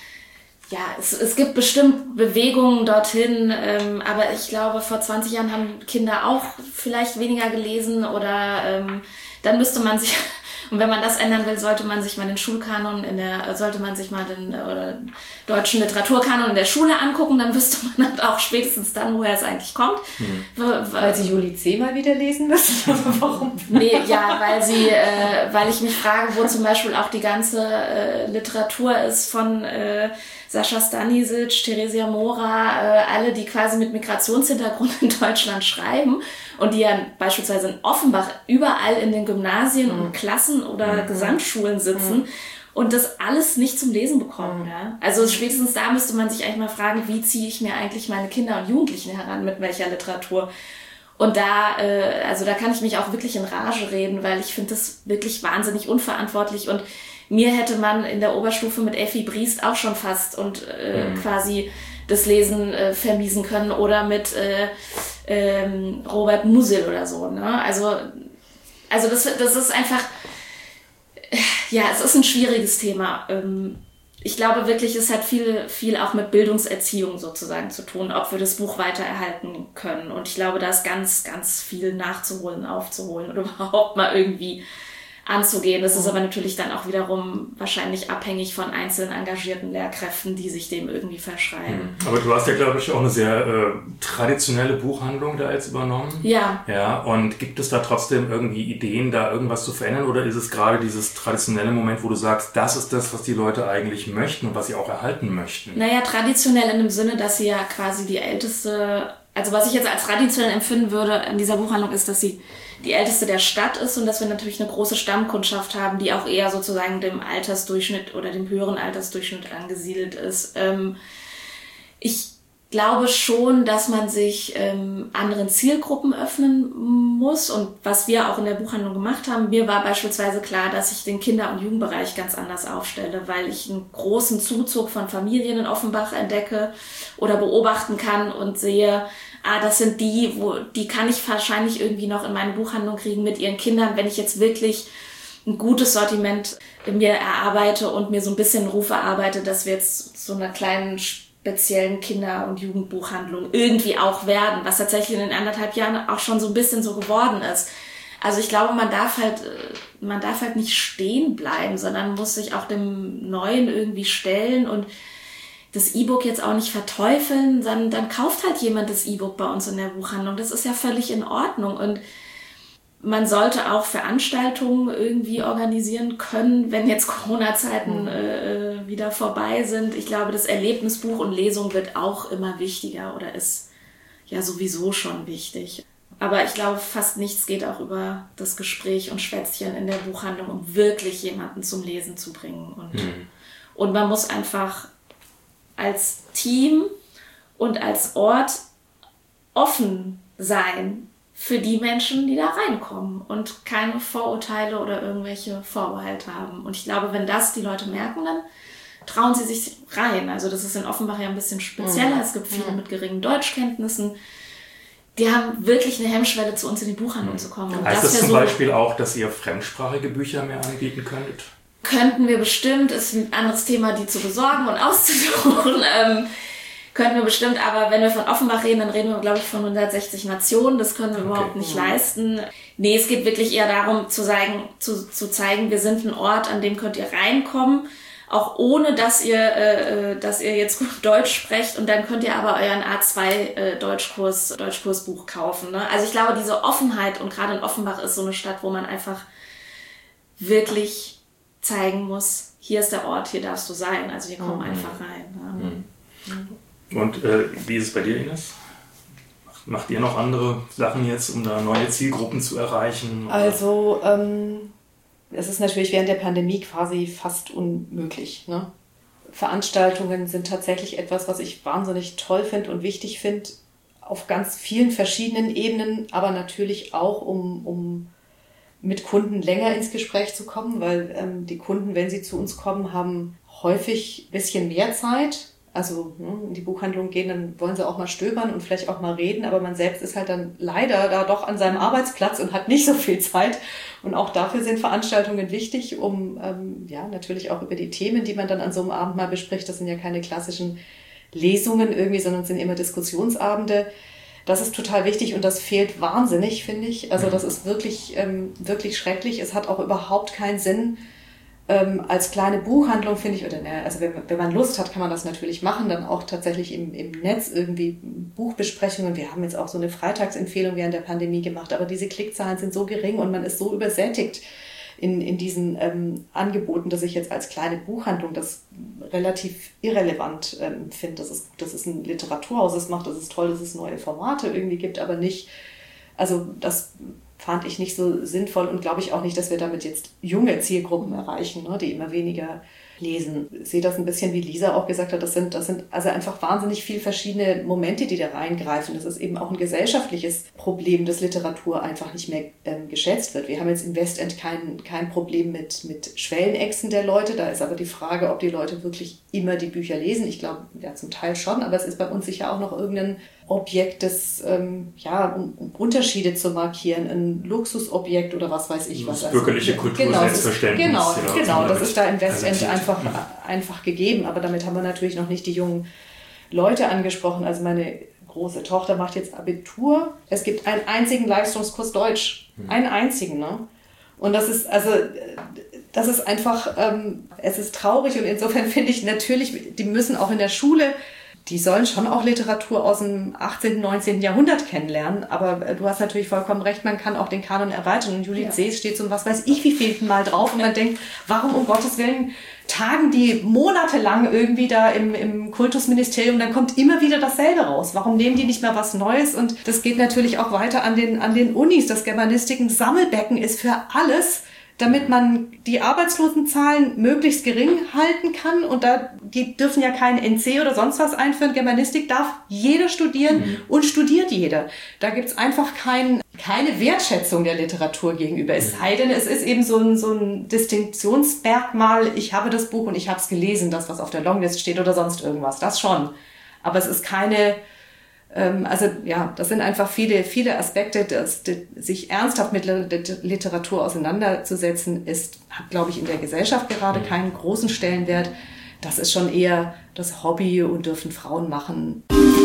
Ja, es, es gibt bestimmt Bewegungen dorthin, ähm, aber ich glaube, vor zwanzig Jahren haben Kinder auch vielleicht weniger gelesen oder ähm, dann müsste man sich Und wenn man das ändern will, sollte man sich mal den Schulkanon in der, sollte man sich mal den oder deutschen Literaturkanon in der Schule angucken, dann wüsste man halt auch spätestens dann, woher es eigentlich kommt. Mhm. Weil, weil Sie Juli C. mal wieder lesen müssen? Also warum? Nee, ja, weil sie, äh, weil ich mich frage, wo zum Beispiel auch die ganze äh, Literatur ist von äh, Sascha Stanisic, Theresia Mora, äh, alle, die quasi mit Migrationshintergrund in Deutschland schreiben und die ja beispielsweise in Offenbach überall in den Gymnasien mhm. und Klassen oder mhm. Gesamtschulen sitzen mhm. und das alles nicht zum Lesen bekommen. Mhm. Ja? Also spätestens da müsste man sich eigentlich mal fragen, wie ziehe ich mir eigentlich meine Kinder und Jugendlichen heran, mit welcher Literatur. Und da, äh, also da kann ich mich auch wirklich in Rage reden, weil ich finde das wirklich wahnsinnig unverantwortlich und mir hätte man in der Oberstufe mit Effi Briest auch schon fast und äh, mhm. quasi das Lesen äh, vermiesen können oder mit äh, ähm, Robert Musil oder so. Ne? Also, also das, das ist einfach, ja, es ist ein schwieriges Thema. Ähm, ich glaube wirklich, es hat viel, viel auch mit Bildungserziehung sozusagen zu tun, ob wir das Buch weiter erhalten können. Und ich glaube, da ist ganz, ganz viel nachzuholen, aufzuholen oder überhaupt mal irgendwie anzugehen. Das ist aber natürlich dann auch wiederum wahrscheinlich abhängig von einzelnen engagierten Lehrkräften, die sich dem irgendwie verschreiben. Aber du hast ja, glaube ich, auch eine sehr äh, traditionelle Buchhandlung da jetzt übernommen. Ja. Ja, und gibt es da trotzdem irgendwie Ideen, da irgendwas zu verändern oder ist es gerade dieses traditionelle Moment, wo du sagst, das ist das, was die Leute eigentlich möchten und was sie auch erhalten möchten? Naja, traditionell in dem Sinne, dass sie ja quasi die älteste, also was ich jetzt als traditionell empfinden würde in dieser Buchhandlung ist, dass sie die älteste der Stadt ist und dass wir natürlich eine große Stammkundschaft haben, die auch eher sozusagen dem Altersdurchschnitt oder dem höheren Altersdurchschnitt angesiedelt ist. Ähm, ich glaube schon, dass man sich ähm, anderen Zielgruppen öffnen muss und was wir auch in der Buchhandlung gemacht haben. Mir war beispielsweise klar, dass ich den Kinder- und Jugendbereich ganz anders aufstelle, weil ich einen großen Zuzug von Familien in Offenbach entdecke oder beobachten kann und sehe, ah, das sind die, wo, die kann ich wahrscheinlich irgendwie noch in meine Buchhandlung kriegen mit ihren Kindern, wenn ich jetzt wirklich ein gutes Sortiment mir erarbeite und mir so ein bisschen einen Ruf erarbeite, dass wir jetzt so einer kleinen speziellen Kinder- und Jugendbuchhandlung irgendwie auch werden, was tatsächlich in den anderthalb Jahren auch schon so ein bisschen so geworden ist. Also ich glaube, man darf halt, man darf halt nicht stehen bleiben, sondern muss sich auch dem Neuen irgendwie stellen und das E-Book jetzt auch nicht verteufeln, dann, dann kauft halt jemand das E-Book bei uns in der Buchhandlung. Das ist ja völlig in Ordnung. Und man sollte auch Veranstaltungen irgendwie organisieren können, wenn jetzt Corona-Zeiten mhm. äh, wieder vorbei sind. Ich glaube, das Erlebnisbuch und Lesung wird auch immer wichtiger oder ist ja sowieso schon wichtig. Aber ich glaube, fast nichts geht auch über das Gespräch und Schwätzchen in der Buchhandlung, um wirklich jemanden zum Lesen zu bringen. Und, mhm. und man muss einfach als Team und als Ort offen sein für die Menschen, die da reinkommen und keine Vorurteile oder irgendwelche Vorbehalte haben. Und ich glaube, wenn das die Leute merken, dann trauen sie sich rein. Also das ist in Offenbach ja ein bisschen spezieller. Mhm. Es gibt viele mit geringen Deutschkenntnissen. Die haben wirklich eine Hemmschwelle, zu uns in die Buchhandlung mhm. zu kommen. Und heißt das, das zum so Beispiel auch, dass ihr fremdsprachige Bücher mehr anbieten könntet? Könnten wir bestimmt, ist ein anderes Thema, die zu besorgen und auszusuchen, ähm, könnten wir bestimmt, aber wenn wir von Offenbach reden, dann reden wir, glaube ich, von hundertsechzig Nationen, das können wir okay. überhaupt nicht leisten. Nee, es geht wirklich eher darum, zu zeigen, zu, zu zeigen, wir sind ein Ort, an dem könnt ihr reinkommen, auch ohne, dass ihr, äh, dass ihr jetzt gut Deutsch sprecht und dann könnt ihr aber euren A zwei äh, Deutschkurs, Deutschkursbuch kaufen. Ne? Also ich glaube, diese Offenheit und gerade in Offenbach ist so eine Stadt, wo man einfach wirklich zeigen muss, hier ist der Ort, hier darfst du sein. Also hier komm mhm. einfach rein. Ja. Mhm. Und äh, wie ist es bei dir, Ines? Macht, macht ihr noch andere Sachen jetzt, um da neue Zielgruppen zu erreichen? Oder? Also ähm, es ist natürlich während der Pandemie quasi fast unmöglich. Ne? Veranstaltungen sind tatsächlich etwas, was ich wahnsinnig toll finde und wichtig finde, auf ganz vielen verschiedenen Ebenen, aber natürlich auch um, um mit Kunden länger ins Gespräch zu kommen, weil ähm, die Kunden, wenn sie zu uns kommen, haben häufig ein bisschen mehr Zeit. Also ne, in die Buchhandlung gehen, dann wollen sie auch mal stöbern und vielleicht auch mal reden, aber man selbst ist halt dann leider da doch an seinem Arbeitsplatz und hat nicht so viel Zeit. Und auch dafür sind Veranstaltungen wichtig, um ähm, ja natürlich auch über die Themen, die man dann an so einem Abend mal bespricht, das sind ja keine klassischen Lesungen irgendwie, sondern sind immer Diskussionsabende, Das ist total wichtig und das fehlt wahnsinnig, finde ich. Also das ist wirklich, ähm, wirklich schrecklich. Es hat auch überhaupt keinen Sinn, ähm, als kleine Buchhandlung, finde ich, oder ne, also wenn, wenn man Lust hat, kann man das natürlich machen, dann auch tatsächlich im, im Netz irgendwie Buchbesprechungen. Wir haben jetzt auch so eine Freitagsempfehlung während der Pandemie gemacht, aber diese Klickzahlen sind so gering und man ist so übersättigt in, in diesen ähm, Angeboten, dass ich jetzt als kleine Buchhandlung das relativ irrelevant ähm, finde. Das ist, das ist ein Literaturhaus, das macht, das ist toll, dass es neue Formate irgendwie gibt, aber nicht, also das fand ich nicht so sinnvoll und glaube ich auch nicht, dass wir damit jetzt junge Zielgruppen erreichen, ne, die immer weniger lesen. Ich sehe das ein bisschen, wie Lisa auch gesagt hat, das sind, das sind also einfach wahnsinnig viele verschiedene Momente, die da reingreifen. Das ist eben auch ein gesellschaftliches Problem, dass Literatur einfach nicht mehr ähm, geschätzt wird. Wir haben jetzt im Westend kein, kein Problem mit, mit Schwellenechsen der Leute. Da ist aber die Frage, ob die Leute wirklich immer die Bücher lesen. Ich glaube, ja, zum Teil schon, aber es ist bei uns sicher auch noch irgendein Objekt des, ähm, ja, um, um Unterschiede zu markieren, ein Luxusobjekt oder was weiß ich was. Das bürgerliche also, Kultur, genau, Selbstverständnis. Genau, ja, genau, das ist da im Westend einfach, ja. einfach gegeben, aber damit haben wir natürlich noch nicht die jungen Leute angesprochen. Also meine große Tochter macht jetzt Abitur. Es gibt einen einzigen Leistungskurs Deutsch, hm. einen einzigen, ne? Und das ist, also, das ist einfach, ähm, es ist traurig und insofern finde ich natürlich, die müssen auch in der Schule, die sollen schon auch Literatur aus dem achtzehnten, neunzehnten Jahrhundert kennenlernen, aber du hast natürlich vollkommen recht, man kann auch den Kanon erweitern und Judith ja. Sees steht so was weiß ich wie vielten Mal drauf und man denkt, warum um Gottes Willen tagen die monatelang irgendwie da im, im Kultusministerium, dann kommt immer wieder dasselbe raus. Warum nehmen die nicht mal was Neues? Und das geht natürlich auch weiter an den, an den Unis. Das Germanistik ein Sammelbecken ist für alles, damit man die Arbeitslosenzahlen möglichst gering halten kann. Und da, die dürfen ja keinen N C oder sonst was einführen. Germanistik darf jeder studieren mhm. und studiert jeder. Da gibt's einfach kein, keine Wertschätzung der Literatur gegenüber. Es sei denn, es ist eben so ein, so ein Distinktionsmerkmal. Ich habe das Buch und ich habe es gelesen, das, was auf der Longlist steht oder sonst irgendwas. Das schon. Aber es ist keine... Also ja, das sind einfach viele, viele Aspekte, dass, sich ernsthaft mit Literatur auseinanderzusetzen, ist, hat, glaube ich, in der Gesellschaft gerade keinen großen Stellenwert. Das ist schon eher das Hobby und dürfen Frauen machen.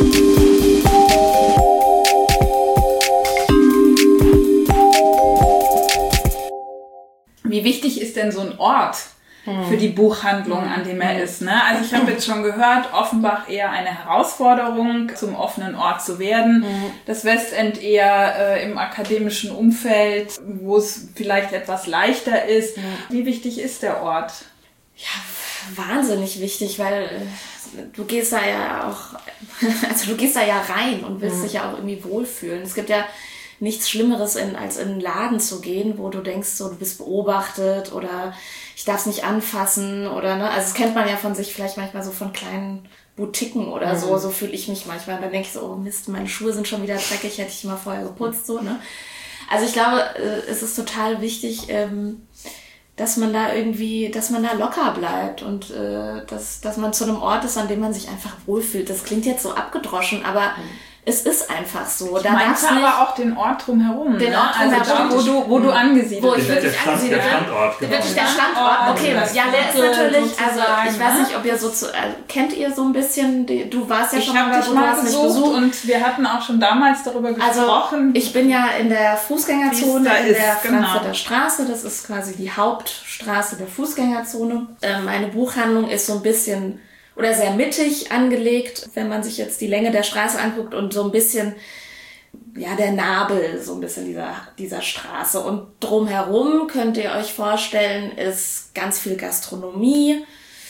Wie wichtig ist denn so ein Ort für die Buchhandlung, an dem er ist, ne? Also ich habe jetzt schon gehört, Offenbach eher eine Herausforderung, zum offenen Ort zu werden. Das Westend eher äh, im akademischen Umfeld, wo es vielleicht etwas leichter ist. Wie wichtig ist der Ort? Ja, wahnsinnig wichtig, weil äh, du gehst da ja auch, also du gehst da ja rein und willst mhm. dich ja auch irgendwie wohlfühlen. Es gibt ja nichts Schlimmeres, in, als in einen Laden zu gehen, wo du denkst, so du bist beobachtet oder ich darf es nicht anfassen oder ne, also das kennt man ja von sich vielleicht manchmal so von kleinen Boutiquen oder mhm. so, so fühle ich mich manchmal. Und dann denke ich so, oh Mist, meine Schuhe sind schon wieder dreckig, hätte ich die mal vorher geputzt, so, ne. Also ich glaube, es ist total wichtig, dass man da irgendwie, dass man da locker bleibt und dass, dass man zu einem Ort ist, an dem man sich einfach wohlfühlt. Das klingt jetzt so abgedroschen, aber mhm. es ist einfach so. Ich da meinte aber auch den Ort drumherum. Den Ort drumherum. Also da, wo du, wo du angesiedelt bist. Wo ich wirklich der angesiedelt bin. Der Standort. Genau. Wirklich der Standort. Okay, das ja, der ist natürlich, also ich ne? weiß nicht, ob ihr so zu, äh, kennt ihr so ein bisschen, die, du warst ja ich schon mal da, wo du hast mich besucht und wir hatten auch schon damals darüber gesprochen. Also ich bin ja in der Fußgängerzone, in ist, der genau. Frankfurter Straße, das ist quasi die Hauptstraße der Fußgängerzone. Äh, meine Buchhandlung ist so ein bisschen oder sehr mittig angelegt, wenn man sich jetzt die Länge der Straße anguckt und so ein bisschen, ja, der Nabel so ein bisschen dieser, dieser Straße. Und drumherum könnt ihr euch vorstellen, ist ganz viel Gastronomie,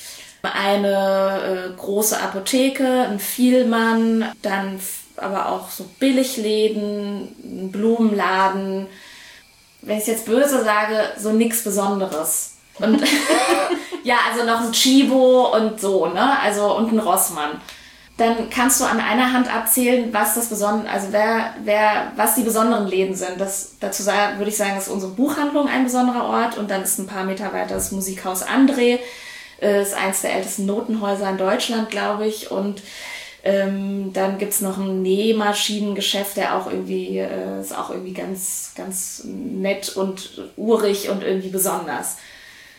eine äh, große Apotheke, ein Vielmann, dann aber auch so Billigläden, ein Blumenladen. Wenn ich es jetzt böse sage, so nix Besonderes. Und ja, also noch ein Chibo und so, ne? Also und ein Rossmann. Dann kannst du an einer Hand abzählen, was das Besondere, also wer, wer, was die besonderen Läden sind. Das, dazu sagen, würde ich sagen, ist unsere Buchhandlung ein besonderer Ort und dann ist ein paar Meter weiter das Musikhaus André. Äh, ist eins der ältesten Notenhäuser in Deutschland, glaube ich. Und ähm, dann gibt's noch ein Nähmaschinengeschäft, der auch irgendwie, äh, ist auch irgendwie ganz, ganz nett und urig und irgendwie besonders.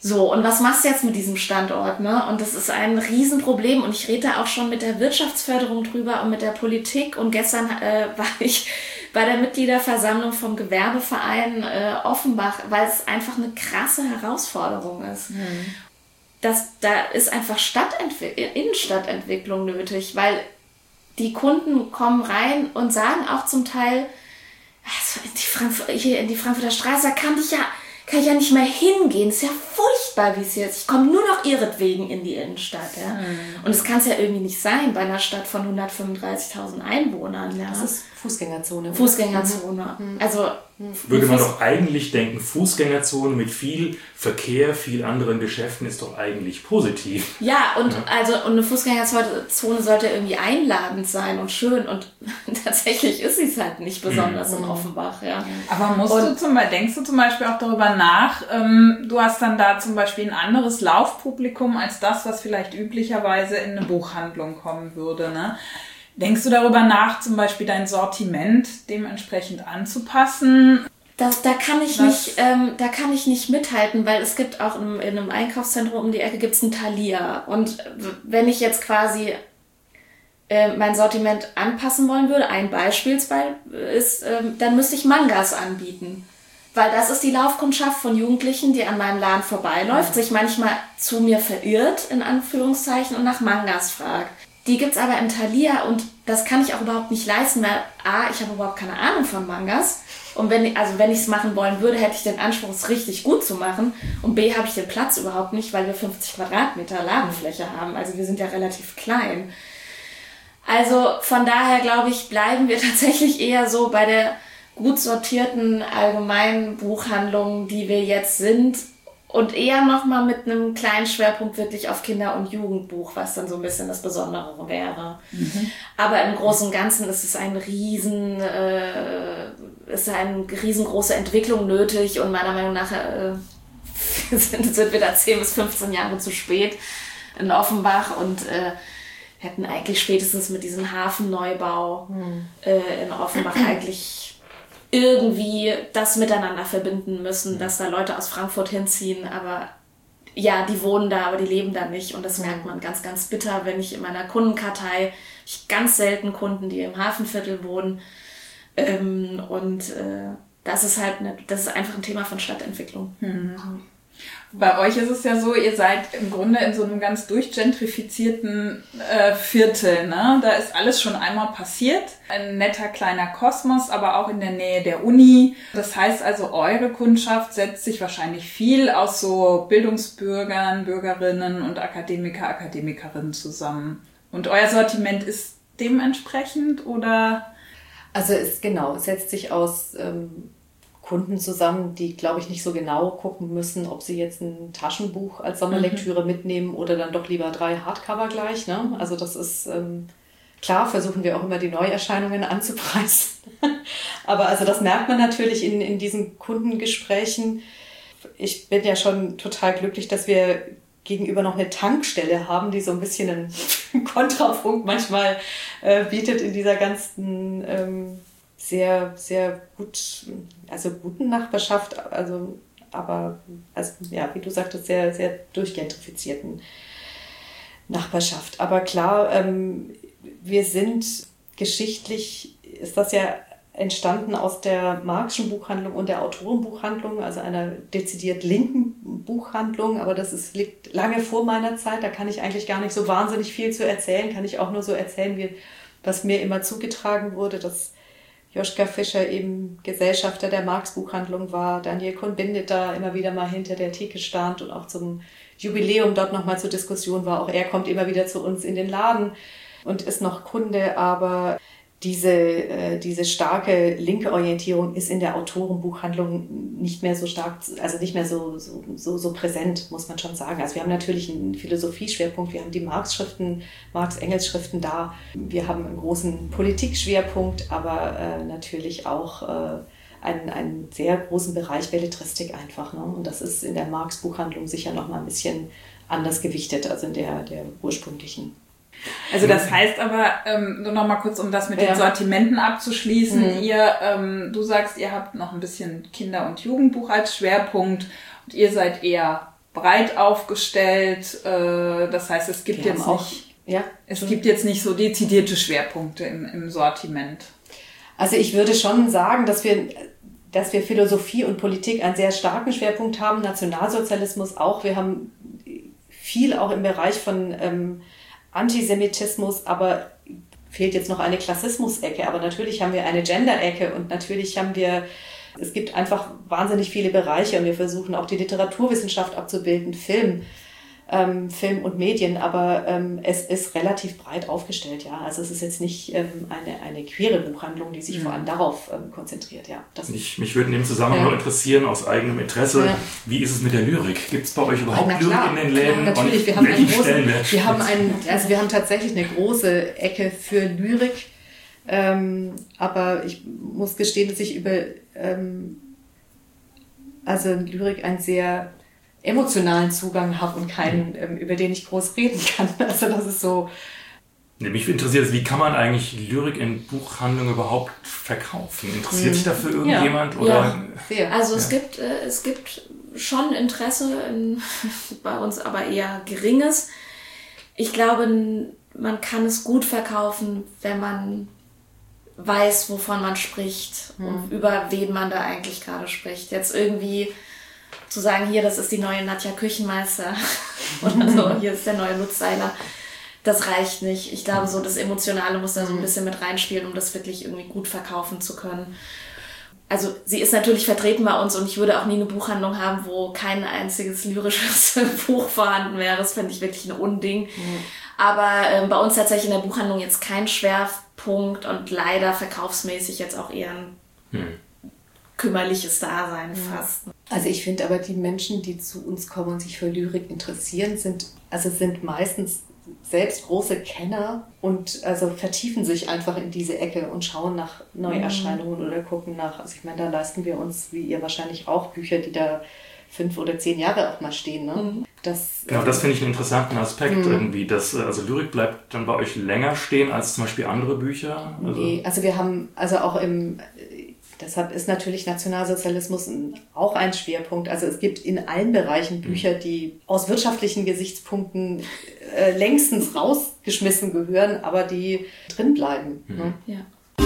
So, und was machst du jetzt mit diesem Standort, ne? Und das ist ein Riesenproblem und ich rede da auch schon mit der Wirtschaftsförderung drüber und mit der Politik und gestern äh, war ich bei der Mitgliederversammlung vom Gewerbeverein äh, Offenbach, weil es einfach eine krasse Herausforderung ist. Mhm. Das, da ist einfach Stadtentwick- Innenstadtentwicklung nötig, weil die Kunden kommen rein und sagen auch zum Teil, also in die Frankfurt, hier in die Frankfurter Straße, da kann ich ja kann ich ja nicht mehr hingehen. Es ist ja furchtbar, wie es hier ist. Ich komme nur noch ihretwegen in die Innenstadt. Ja? Mhm. Und das kann es ja irgendwie nicht sein bei einer Stadt von hundertfünfunddreißigtausend Einwohnern. Ja? Das ist Fußgängerzone. Fußgängerzone. Mhm. Also würde man doch eigentlich denken, Fußgängerzone mit viel Verkehr, viel anderen Geschäften ist doch eigentlich positiv. Ja, und ja. also und eine Fußgängerzone sollte irgendwie einladend sein und schön und tatsächlich ist sie es halt nicht besonders mhm. in Offenbach. Ja. Aber musst und, du zum Beispiel, denkst du zum Beispiel auch darüber nach, ähm, du hast dann da zum Beispiel ein anderes Laufpublikum als das, was vielleicht üblicherweise in eine Buchhandlung kommen würde, ne? Denkst du darüber nach, zum Beispiel dein Sortiment dementsprechend anzupassen? Das, da kann ich Was? nicht, ähm, da kann ich nicht mithalten, weil es gibt auch in, in einem Einkaufszentrum um die Ecke gibt's ein Thalia. Und wenn ich jetzt quasi äh, mein Sortiment anpassen wollen würde, ein Beispiel ist, äh, dann müsste ich Mangas anbieten. Weil das ist die Laufkundschaft von Jugendlichen, die an meinem Laden vorbeiläuft, mhm. sich manchmal zu mir verirrt, in Anführungszeichen, und nach Mangas fragt. Die gibt's aber im Thalia und das kann ich auch überhaupt nicht leisten, weil A, ich habe überhaupt keine Ahnung von Mangas und wenn, also wenn ich es machen wollen würde, hätte ich den Anspruch, es richtig gut zu machen und B, habe ich den Platz überhaupt nicht, weil wir fünfzig Quadratmeter Ladenfläche haben, also wir sind ja relativ klein. Also von daher glaube ich, bleiben wir tatsächlich eher so bei der gut sortierten allgemeinen Buchhandlung, die wir jetzt sind, und eher nochmal mit einem kleinen Schwerpunkt wirklich auf Kinder- und Jugendbuch, was dann so ein bisschen das Besondere wäre. Mhm. Aber im Großen und Ganzen ist es ein riesen, äh, ist eine riesengroße Entwicklung nötig und meiner Meinung nach äh, sind, sind wir da zehn bis fünfzehn Jahre zu spät in Offenbach und äh, hätten eigentlich spätestens mit diesem Hafenneubau mhm. äh, in Offenbach eigentlich irgendwie das miteinander verbinden müssen, dass da Leute aus Frankfurt hinziehen, aber ja, die wohnen da, aber die leben da nicht und das merkt man ganz, ganz bitter, wenn ich in meiner Kundenkartei, ich ganz selten Kunden, die im Hafenviertel wohnen ähm, und äh, das ist halt, eine, das ist einfach ein Thema von Stadtentwicklung. Mhm. Bei euch ist es ja so, ihr seid im Grunde in so einem ganz durchgentrifizierten äh, Viertel, ne? Da ist alles schon einmal passiert. Ein netter kleiner Kosmos, aber auch in der Nähe der Uni. Das heißt also, eure Kundschaft setzt sich wahrscheinlich viel aus so Bildungsbürgern, Bürgerinnen und Akademiker, Akademikerinnen zusammen. Und euer Sortiment ist dementsprechend, oder? Also es genau, es setzt sich aus ähm Kunden zusammen, die, glaube ich, nicht so genau gucken müssen, ob sie jetzt ein Taschenbuch als Sommerlektüre mhm. mitnehmen oder dann doch lieber drei Hardcover gleich. Ne? Also das ist, ähm, klar versuchen wir auch immer die Neuerscheinungen anzupreisen. Aber also das merkt man natürlich in, in diesen Kundengesprächen. Ich bin ja schon total glücklich, dass wir gegenüber noch eine Tankstelle haben, die so ein bisschen einen Kontrapunkt manchmal äh, bietet in dieser ganzen ähm, sehr, sehr gut, also guten Nachbarschaft, also, aber, also, ja, wie du sagtest, sehr, sehr durchgentrifizierten Nachbarschaft. Aber klar, ähm, wir sind geschichtlich, ist das ja entstanden aus der Marxischen Buchhandlung und der Autorenbuchhandlung, also einer dezidiert linken Buchhandlung, aber das ist, liegt lange vor meiner Zeit, da kann ich eigentlich gar nicht so wahnsinnig viel zu erzählen, kann ich auch nur so erzählen, wie, was mir immer zugetragen wurde, dass Joschka Fischer eben Gesellschafter der Marx-Buchhandlung war, Daniel Cohn-Bendit da immer wieder mal hinter der Theke stand und auch zum Jubiläum dort nochmal zur Diskussion war. Auch er kommt immer wieder zu uns in den Laden und ist noch Kunde, aber diese, äh, diese starke linke Orientierung ist in der Autorenbuchhandlung nicht mehr so stark, also nicht mehr so, so, so, so präsent, muss man schon sagen. Also wir haben natürlich einen Philosophieschwerpunkt, wir haben die Marx-Schriften, Marx-Engels-Schriften da, wir haben einen großen Politikschwerpunkt, aber äh, natürlich auch äh, einen, einen sehr großen Bereich Belletristik einfach. Ne? Und das ist in der Marx-Buchhandlung sicher noch mal ein bisschen anders gewichtet, als in der, der ursprünglichen. Also das heißt aber, ähm, nur noch mal kurz, um das mit ja. den Sortimenten abzuschließen, mhm. ihr, ähm, du sagst, ihr habt noch ein bisschen Kinder- und Jugendbuch als Schwerpunkt und ihr seid eher breit aufgestellt. Äh, das heißt, es gibt Wir jetzt auch, nicht, ja, es gibt jetzt nicht so dezidierte Schwerpunkte im, im Sortiment. Also ich würde schon sagen, dass wir, dass wir Philosophie und Politik einen sehr starken Schwerpunkt haben, Nationalsozialismus auch. Wir haben viel auch im Bereich von ähm, Antisemitismus, aber fehlt jetzt noch eine Klassismus-Ecke. Aber natürlich haben wir eine Gender-Ecke und natürlich haben wir, es gibt einfach wahnsinnig viele Bereiche und wir versuchen auch die Literaturwissenschaft abzubilden, Film. Ähm, Film und Medien, aber ähm, es ist relativ breit aufgestellt, ja. Also es ist jetzt nicht ähm, eine, eine queere Buchhandlung, die sich mhm. vor allem darauf ähm, konzentriert, ja. Das ich, mich würde in dem Zusammenhang ja. noch interessieren, aus eigenem Interesse, ja. wie ist es mit der Lyrik? Gibt es bei euch überhaupt Lyrik in den Läden? Ja, natürlich, wir haben, einen großen, wir, haben einen, also wir haben tatsächlich eine große Ecke für Lyrik, ähm, aber ich muss gestehen, dass ich über ähm, also Lyrik ein sehr emotionalen Zugang habe und keinen, ähm, über den ich groß reden kann. Also das ist so. Mich interessiert es, wie kann man eigentlich Lyrik in Buchhandlungen überhaupt verkaufen? Interessiert hm. sich dafür irgendjemand? Ja. Oder? Ja. Also es ja. gibt äh, es gibt schon Interesse in, bei uns, aber eher geringes. Ich glaube, man kann es gut verkaufen, wenn man weiß, wovon man spricht hm. und über wen man da eigentlich gerade spricht. Jetzt irgendwie zu sagen, hier, das ist die neue Nadja Küchenmeister oder so, hier ist der neue Lutz Seiler, das reicht nicht. Ich glaube, so das Emotionale muss da so ein bisschen mit reinspielen, um das wirklich irgendwie gut verkaufen zu können. Also sie ist natürlich vertreten bei uns und ich würde auch nie eine Buchhandlung haben, wo kein einziges lyrisches Buch vorhanden wäre. Das fände ich wirklich ein Unding. Mhm. Aber äh, bei uns tatsächlich in der Buchhandlung jetzt kein Schwerpunkt und leider verkaufsmäßig jetzt auch eher ein mhm. kümmerliches Dasein mhm. fast. Also ich finde aber, die Menschen, die zu uns kommen und sich für Lyrik interessieren, sind, also sind meistens selbst große Kenner und also vertiefen sich einfach in diese Ecke und schauen nach Neuerscheinungen mhm. oder gucken nach, also ich meine, da leisten wir uns, wie ihr wahrscheinlich auch, Bücher, die da fünf oder zehn Jahre auch mal stehen. Ne? Mhm. Das, genau, das finde ich einen interessanten Aspekt mhm. irgendwie, dass also Lyrik bleibt dann bei euch länger stehen als zum Beispiel andere Bücher? Also nee, also wir haben, also auch im deshalb ist natürlich Nationalsozialismus auch ein Schwerpunkt. Also es gibt in allen Bereichen Bücher, die aus wirtschaftlichen Gesichtspunkten äh, längstens rausgeschmissen gehören, aber die drin bleiben. Mhm. Ne? Ja.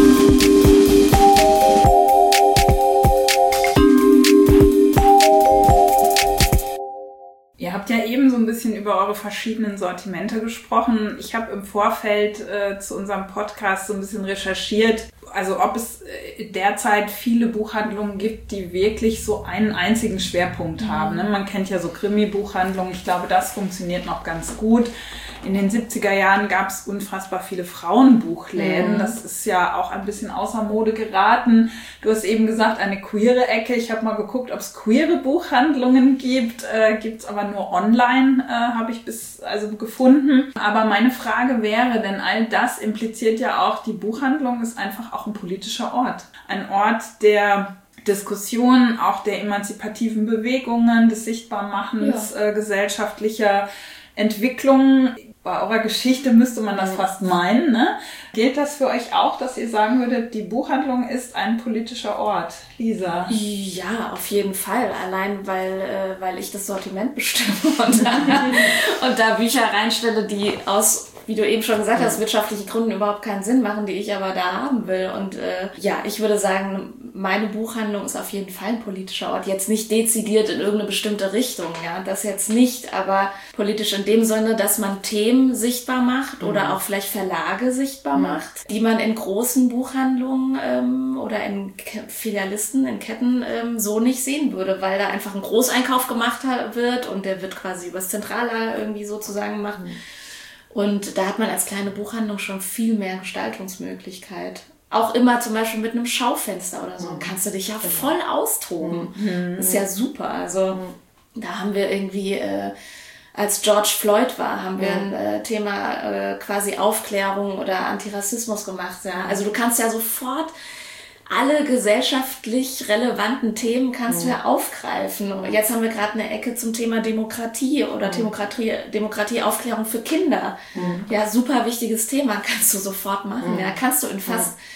Ihr habt ja eben so ein bisschen über eure verschiedenen Sortimente gesprochen. Ich habe im Vorfeld äh, zu unserem Podcast so ein bisschen recherchiert, also ob es äh, derzeit viele Buchhandlungen gibt, die wirklich so einen einzigen Schwerpunkt mhm. haben. Ne? Man kennt ja so Krimi-Buchhandlungen. Ich glaube, das funktioniert noch ganz gut. In den siebziger Jahren gab es unfassbar viele Frauenbuchläden. Mhm. Das ist ja auch ein bisschen außer Mode geraten. Du hast eben gesagt, eine queere Ecke. Ich habe mal geguckt, ob es queere Buchhandlungen gibt. Äh, gibt es aber nur online, äh, habe ich bis also gefunden. Aber meine Frage wäre, denn all das impliziert ja auch, die Buchhandlung ist einfach auch ein politischer Ort. Ein Ort der Diskussion, auch der emanzipativen Bewegungen, des Sichtbarmachens ja. äh, gesellschaftlicher Entwicklungen. Bei eurer Geschichte müsste man das fast meinen, ne? Gilt das für euch auch, dass ihr sagen würdet, die Buchhandlung ist ein politischer Ort? Lisa? Ja, auf jeden Fall. Allein, weil, äh, weil ich das Sortiment bestimme und da, und da Bücher reinstelle, die aus, wie du eben schon gesagt hast, wirtschaftlichen Gründen überhaupt keinen Sinn machen, die ich aber da haben will. Und äh, ja, ich würde sagen, meine Buchhandlung ist auf jeden Fall ein politischer Ort. Jetzt nicht dezidiert in irgendeine bestimmte Richtung, ja, das jetzt nicht, aber politisch in dem Sinne, dass man Themen sichtbar macht mhm. oder auch vielleicht Verlage sichtbar mhm. macht, die man in großen Buchhandlungen ähm, oder in Ke- Filialisten, in Ketten ähm, so nicht sehen würde, weil da einfach ein Großeinkauf gemacht wird und der wird quasi übers Zentrallager irgendwie sozusagen gemacht. Mhm. Und da hat man als kleine Buchhandlung schon viel mehr Gestaltungsmöglichkeit. Auch immer zum Beispiel mit einem Schaufenster oder so. Mhm. Kannst du dich ja genau. voll austoben. Mhm. Das ist ja super. Also mhm. da haben wir irgendwie, äh, als George Floyd war, haben wir mhm. ein äh, Thema äh, quasi Aufklärung oder Antirassismus gemacht. Ja. Also du kannst ja sofort alle gesellschaftlich relevanten Themen kannst mhm. du ja aufgreifen. Und jetzt haben wir gerade eine Ecke zum Thema Demokratie oder mhm. Demokratie, Demokratieaufklärung für Kinder. Mhm. Ja, super wichtiges Thema, kannst du sofort machen. Mhm. Ja, kannst du in fast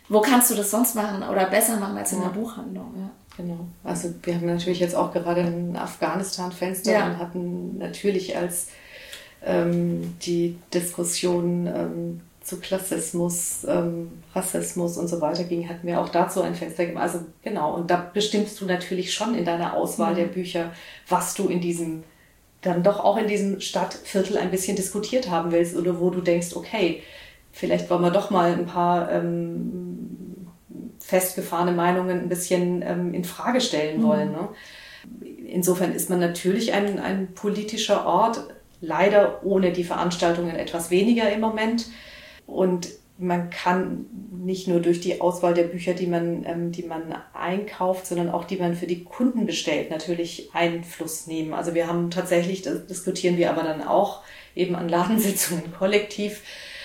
wo kannst du das sonst machen oder besser machen als in ja. der Buchhandlung? Ja. Genau. Also wir haben natürlich jetzt auch gerade ein Afghanistan-Fenster Ja. und hatten natürlich als ähm, die Diskussion ähm, zu Klassismus, ähm, Rassismus und so weiter ging, hatten wir auch dazu ein Fenster gegeben. Also genau, und da bestimmst du natürlich schon in deiner Auswahl mhm. der Bücher, was du in diesem, dann doch auch in diesem Stadtviertel ein bisschen diskutiert haben willst oder wo du denkst, okay, vielleicht wollen wir doch mal ein paar ähm, festgefahrene Meinungen ein bisschen ähm, in Frage stellen wollen. Mhm. Ne? Insofern ist man natürlich ein, ein politischer Ort, leider ohne die Veranstaltungen etwas weniger im Moment. Und man kann nicht nur durch die Auswahl der Bücher, die man, ähm, die man einkauft, sondern auch die man für die Kunden bestellt, natürlich Einfluss nehmen. Also wir haben tatsächlich, das diskutieren wir aber dann auch eben an Ladensitzungen kollektiv,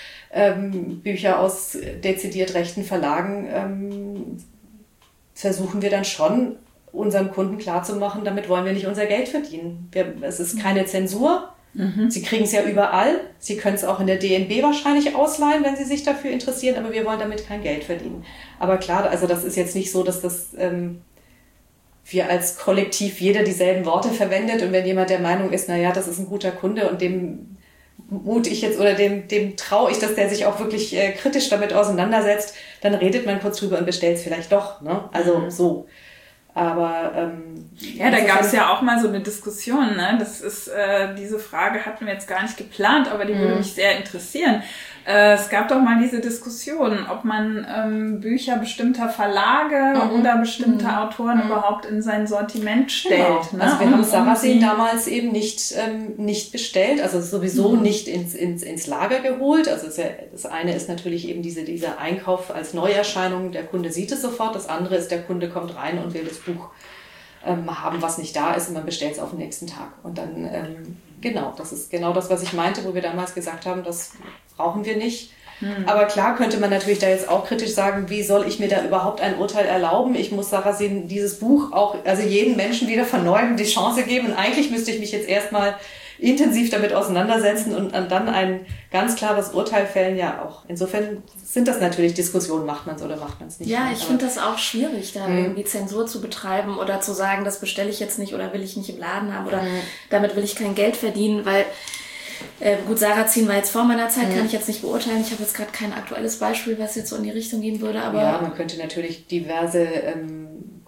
ähm, Bücher aus dezidiert rechten Verlagen ähm, versuchen wir dann schon, unseren Kunden klarzumachen, damit wollen wir nicht unser Geld verdienen. Wir, es ist keine Zensur. Mhm. Sie kriegen es ja überall. Sie können es auch in der D N B wahrscheinlich ausleihen, wenn Sie sich dafür interessieren, aber wir wollen damit kein Geld verdienen. Aber klar, also das ist jetzt nicht so, dass das ähm, wir als Kollektiv jeder dieselben Worte verwendet und wenn jemand der Meinung ist, na ja, das ist ein guter Kunde und dem mut ich jetzt oder dem, dem traue ich, dass der sich auch wirklich äh, kritisch damit auseinandersetzt, dann redet man kurz drüber und bestellt es vielleicht doch. Ne? Also mhm. so. Aber ähm, ja, da gab es ja auch mal so eine Diskussion, ne? Das ist äh, diese Frage hatten wir jetzt gar nicht geplant, aber die mhm. würde mich sehr interessieren. Äh, es gab doch mal diese Diskussion, ob man ähm, Bücher bestimmter Verlage mhm. oder bestimmte mhm. Autoren mhm. überhaupt in sein Sortiment stellt. Genau. Ne? Also wir um, haben Sarrazin um damals eben nicht ähm, nicht bestellt, also sowieso mhm. nicht ins ins ins Lager geholt. Also es ist ja, das eine ist natürlich eben diese dieser Einkauf als Neuerscheinung. Der Kunde sieht es sofort. Das andere ist, der Kunde kommt rein und will das Buch ähm, haben, was nicht da ist, und man bestellt es auf den nächsten Tag. Und dann ähm, genau, das ist genau das, was ich meinte, wo wir damals gesagt haben, das brauchen wir nicht. Hm. Aber klar könnte man natürlich da jetzt auch kritisch sagen, wie soll ich mir da überhaupt ein Urteil erlauben? Ich muss Sarrazin dieses Buch auch, also jedem Menschen wieder von neuem die Chance geben. Und eigentlich müsste ich mich jetzt erstmal intensiv damit auseinandersetzen und dann ein ganz klares Urteil fällen. Ja, auch. Insofern sind das natürlich Diskussionen, macht man es oder macht man es nicht. Ja, ich finde das auch schwierig, da hm. irgendwie Zensur zu betreiben oder zu sagen, das bestelle ich jetzt nicht oder will ich nicht im Laden haben oder hm. damit will ich kein Geld verdienen, weil Äh, gut, Sarrazin war jetzt vor meiner Zeit, mhm. kann ich jetzt nicht beurteilen. Ich habe jetzt gerade kein aktuelles Beispiel, was jetzt so in die Richtung gehen würde. Aber ja, man könnte natürlich diverse ähm,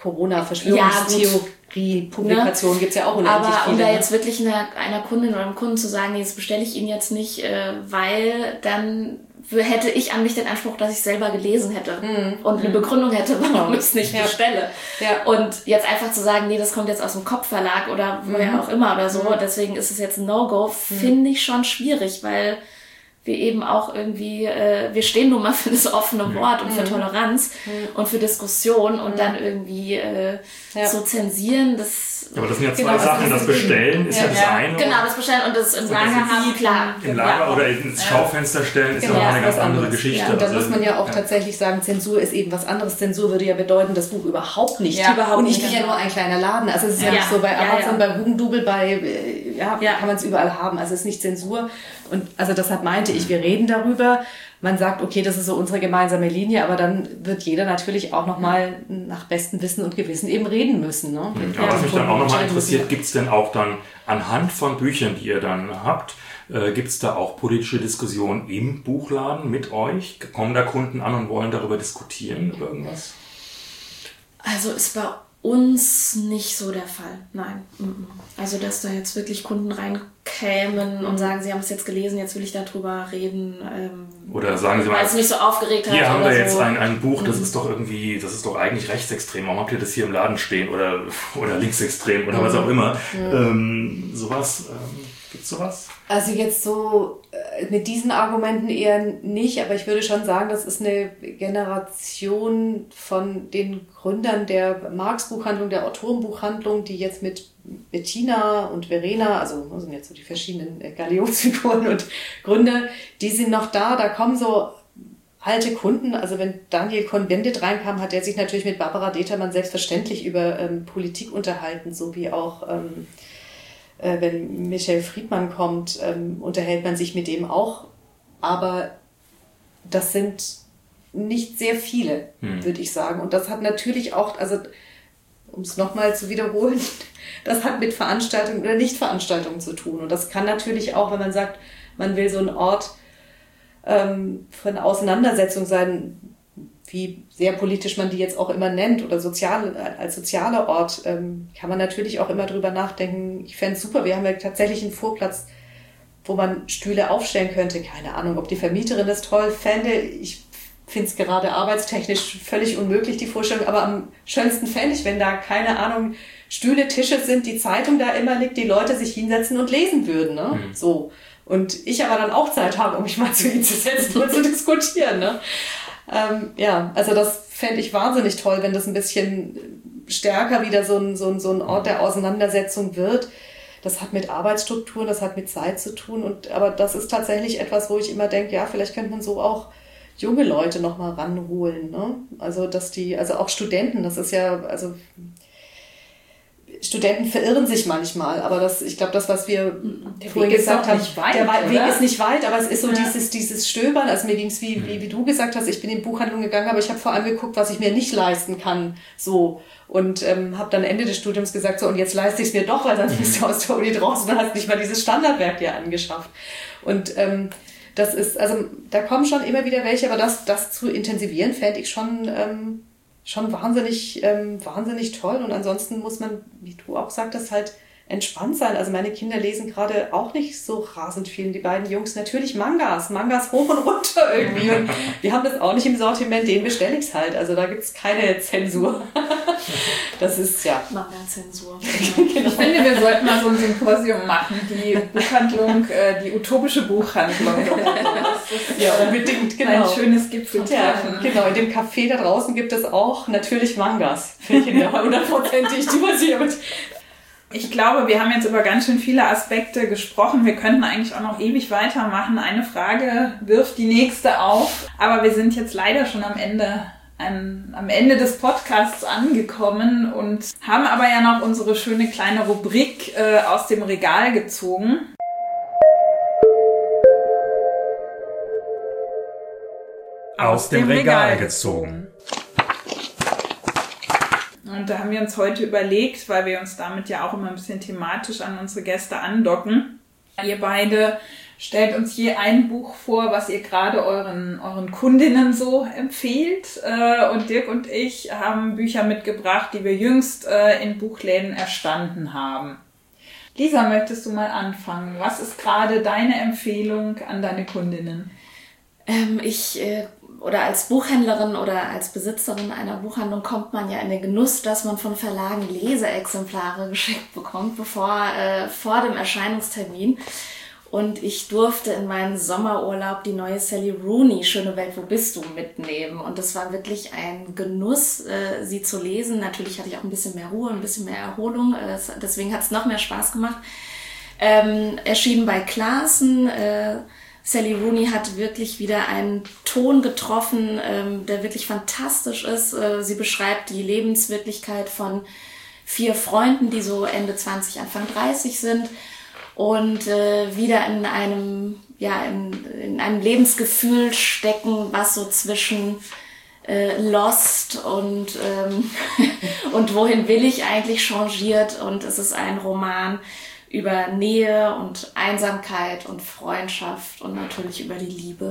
Corona-Verschwörungstheorie-Publikationen, ja, gibt es ja auch unendlich aber viele. Aber um da jetzt wirklich einer, einer Kundin oder einem Kunden zu sagen, nee, das bestelle ich Ihnen jetzt nicht, äh, weil dann hätte ich an mich den Anspruch, dass ich selber gelesen hätte mm. und eine Begründung hätte, warum ich es nicht ja. bestelle. Ja. Und jetzt einfach zu sagen, nee, das kommt jetzt aus dem Kopfverlag oder woher mm. auch immer oder so, mm. deswegen ist es jetzt ein No-Go, mm. finde ich schon schwierig, weil wir eben auch irgendwie, äh, wir stehen nun mal für das offene Wort und für mm. Toleranz mm. und für Diskussion und mm. dann irgendwie äh, ja. so zensieren, das Ja, aber das sind ja zwei genau, Sachen. Das Bestellen ist ja, ja das ja. eine. Genau, das Bestellen und das im Lager haben, klar. Im Lager oder ins Schaufenster stellen ist genau, ja eine ganz andere Geschichte. Ja, und dann also, muss man ja auch ja. tatsächlich sagen, Zensur ist eben was anderes. Zensur würde ja bedeuten, das Buch überhaupt nicht. Ja, überhaupt und ich nicht. bin ja nur ein kleiner Laden. Also es ist ja, ja nicht so bei Amazon, ja, ja. bei Hugendubel, bei, ja, ja. kann man es überall haben. Also es ist nicht Zensur. Und also deshalb meinte ich, wir reden darüber. Man sagt, okay, das ist so unsere gemeinsame Linie, aber dann wird jeder natürlich auch nochmal nach bestem Wissen und Gewissen eben reden müssen. Ne? Ja, ja, was mich dann auch nochmal interessiert, gibt es denn auch dann anhand von Büchern, die ihr dann habt, äh, gibt es da auch politische Diskussionen im Buchladen mit euch? Kommen da Kunden an und wollen darüber diskutieren, über irgendwas? Also ist bei uns nicht so der Fall, nein. Also dass da jetzt wirklich Kunden reinkämen mhm. und sagen, sie haben es jetzt gelesen, jetzt will ich darüber reden. Ähm, oder sagen sie mal, weil es mich so aufgeregt hat. Hier haben wir so. jetzt ein, ein Buch, das mhm. ist doch irgendwie, das ist doch eigentlich rechtsextrem. Warum habt ihr das hier im Laden stehen? Oder, oder linksextrem oder mhm. was auch immer. Mhm. Ähm, sowas, ähm, gibt's sowas? Also jetzt so äh, mit diesen Argumenten eher nicht, aber ich würde schon sagen, das ist eine Generation von den Gründern der Marx-Buchhandlung, der Autorenbuchhandlung, die jetzt mit Bettina und Verena, also das sind jetzt so die verschiedenen Galionsfiguren und Gründer, die sind noch da, da kommen so alte Kunden, also wenn Daniel Cohn-Bendit reinkam, hat er sich natürlich mit Barbara Determann selbstverständlich über ähm, Politik unterhalten, so wie auch ähm, äh, wenn Michael Friedmann kommt, ähm, unterhält man sich mit dem auch, aber das sind nicht sehr viele, hm. würde ich sagen. Und das hat natürlich auch, also um es nochmal zu wiederholen, das hat mit Veranstaltungen oder Nichtveranstaltungen zu tun. Und das kann natürlich auch, wenn man sagt, man will so ein Ort ähm, von Auseinandersetzung sein, wie sehr politisch man die jetzt auch immer nennt oder sozial, als sozialer Ort, ähm, kann man natürlich auch immer drüber nachdenken. Ich fände es super, wir haben ja tatsächlich einen Vorplatz, wo man Stühle aufstellen könnte. Keine Ahnung, ob die Vermieterin das toll fände. Ich finde es gerade arbeitstechnisch völlig unmöglich, die Vorstellung. Aber am schönsten fände ich, wenn da, keine Ahnung, Stühle, Tische sind, die Zeitung da immer liegt, die Leute sich hinsetzen und lesen würden. Ne? Mhm. So. Und ich aber dann auch Zeit habe, um mich mal zu hinzusetzen und zu diskutieren. Ne? Ähm, ja, also das fände ich wahnsinnig toll, wenn das ein bisschen stärker wieder so ein, so ein, so ein Ort der Auseinandersetzung wird. Das hat mit Arbeitsstrukturen, das hat mit Zeit zu tun. Und aber das ist tatsächlich etwas, wo ich immer denke, ja, vielleicht könnte man so auch junge Leute noch mal ranholen. Ne? Also dass die, also auch Studenten, das ist ja, also Studenten verirren sich manchmal, aber das, ich glaube, das, was wir der vorhin Weg gesagt haben, nicht weit, der oder? Weg ist nicht weit, aber es ist so ja. dieses, dieses Stöbern. Also mir ging es, wie, wie, wie du gesagt hast, ich bin in Buchhandlungen gegangen, aber ich habe vor allem geguckt, was ich mir nicht leisten kann, so. Und ähm, habe dann Ende des Studiums gesagt, so, und jetzt leiste ich es mir doch, weil sonst bist du aus der Uni draußen und hast nicht mal dieses Standardwerk dir angeschafft. Und ähm, das ist, also da kommen schon immer wieder welche, aber das, das zu intensivieren, fände ich schon, ähm, schon wahnsinnig, ähm, wahnsinnig toll. Und ansonsten muss man, wie du auch sagtest, halt entspannt sein. Also meine Kinder lesen gerade auch nicht so rasend viel. Die beiden Jungs natürlich Mangas, Mangas hoch und runter irgendwie. Und wir haben das auch nicht im Sortiment, den bestelle ich halt. Also da gibt's keine Zensur. Das ist, ja. Manga-Zensur. Genau. Ich finde, wir sollten mal so ein Symposium machen, die Buchhandlung, äh, die utopische Buchhandlung. Das ist, ja, unbedingt, genau. Ein schönes Gipfeltreffen. Ja, genau, in dem Café da draußen gibt es auch natürlich Mangas für Kinder, hundertprozentig, die man sich mit. Ich glaube, wir haben jetzt über ganz schön viele Aspekte gesprochen. Wir könnten eigentlich auch noch ewig weitermachen. Eine Frage wirft die nächste auf. Aber wir sind jetzt leider schon am Ende, an, am Ende des Podcasts angekommen und haben aber ja noch unsere schöne kleine Rubrik äh, aus dem Regal gezogen. Aus dem Regal gezogen. Und da haben wir uns heute überlegt, weil wir uns damit ja auch immer ein bisschen thematisch an unsere Gäste andocken. Ihr beide stellt uns je ein Buch vor, was ihr gerade euren, euren Kundinnen so empfehlt. Und Dirk und ich haben Bücher mitgebracht, die wir jüngst in Buchläden erstanden haben. Lisa, möchtest du mal anfangen? Was ist gerade deine Empfehlung an deine Kundinnen? Ähm, ich... Äh Oder als Buchhändlerin oder als Besitzerin einer Buchhandlung kommt man ja in den Genuss, dass man von Verlagen Leseexemplare geschickt bekommt, bevor äh, vor dem Erscheinungstermin. Und ich durfte in meinen Sommerurlaub die neue Sally Rooney, Schöne Welt, wo bist du, mitnehmen. Und das war wirklich ein Genuss, äh, sie zu lesen. Natürlich hatte ich auch ein bisschen mehr Ruhe, ein bisschen mehr Erholung. Äh, deswegen hat es noch mehr Spaß gemacht. Ähm, erschienen bei Clasen. Äh, Sally Rooney hat wirklich wieder einen Ton getroffen, ähm, der wirklich fantastisch ist. Äh, sie beschreibt die Lebenswirklichkeit von vier Freunden, die so Ende zwanzig, Anfang dreißig sind und äh, wieder in einem, ja, in, in einem Lebensgefühl stecken, was so zwischen äh, Lost und, ähm, und wohin will ich eigentlich changiert. Und es ist ein Roman über Nähe und Einsamkeit und Freundschaft und natürlich über die Liebe.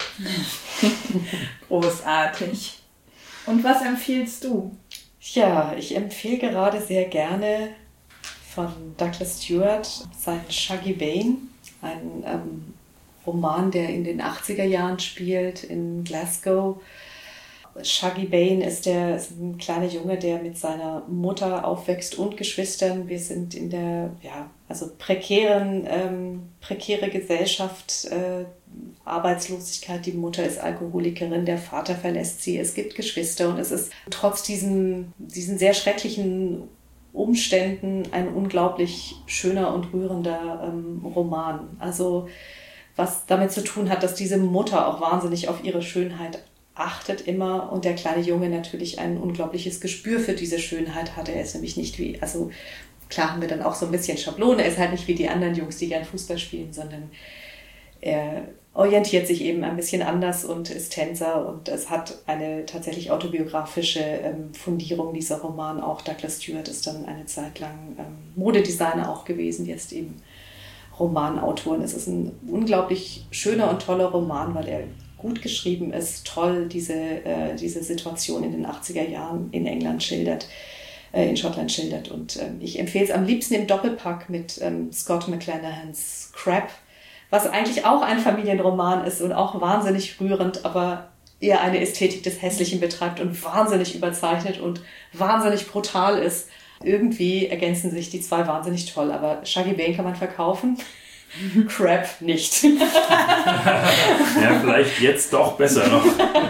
Großartig. Und was empfiehlst du? Ja, ich empfehle gerade sehr gerne von Douglas Stewart seinen Shuggie Bain, ein ähm, Roman, der in den achtziger Jahren spielt in Glasgow. Shuggie Bain ist, der, ist ein kleiner Junge, der mit seiner Mutter aufwächst und Geschwistern. Wir sind in der ja, also prekären, ähm, prekäre Gesellschaft, äh, Arbeitslosigkeit. Die Mutter ist Alkoholikerin, der Vater verlässt sie. Es gibt Geschwister und es ist trotz diesen, diesen sehr schrecklichen Umständen ein unglaublich schöner und rührender ähm, Roman. Also was damit zu tun hat, dass diese Mutter auch wahnsinnig auf ihre Schönheit achtet immer und der kleine Junge natürlich ein unglaubliches Gespür für diese Schönheit hat. Er ist nämlich nicht wie, also klar haben wir dann auch so ein bisschen Schablone, er ist halt nicht wie die anderen Jungs, die gern Fußball spielen, sondern er orientiert sich eben ein bisschen anders und ist Tänzer und es hat eine tatsächlich autobiografische ähm, Fundierung, dieser Roman. Auch Douglas Stewart ist dann eine Zeit lang ähm, Modedesigner auch gewesen, jetzt eben Romanautor. Und es ist ein unglaublich schöner und toller Roman, weil er gut geschrieben ist, toll diese, äh, diese Situation in den achtziger Jahren in England schildert, äh, in Schottland schildert. Und ähm, ich empfehle es am liebsten im Doppelpack mit ähm, Scott McClanahans Crab, was eigentlich auch ein Familienroman ist und auch wahnsinnig rührend, aber eher eine Ästhetik des Hässlichen betreibt und wahnsinnig überzeichnet und wahnsinnig brutal ist. Irgendwie ergänzen sich die zwei wahnsinnig toll, aber Shuggie Bain kann man verkaufen, Crab nicht. Ja, vielleicht jetzt doch besser noch.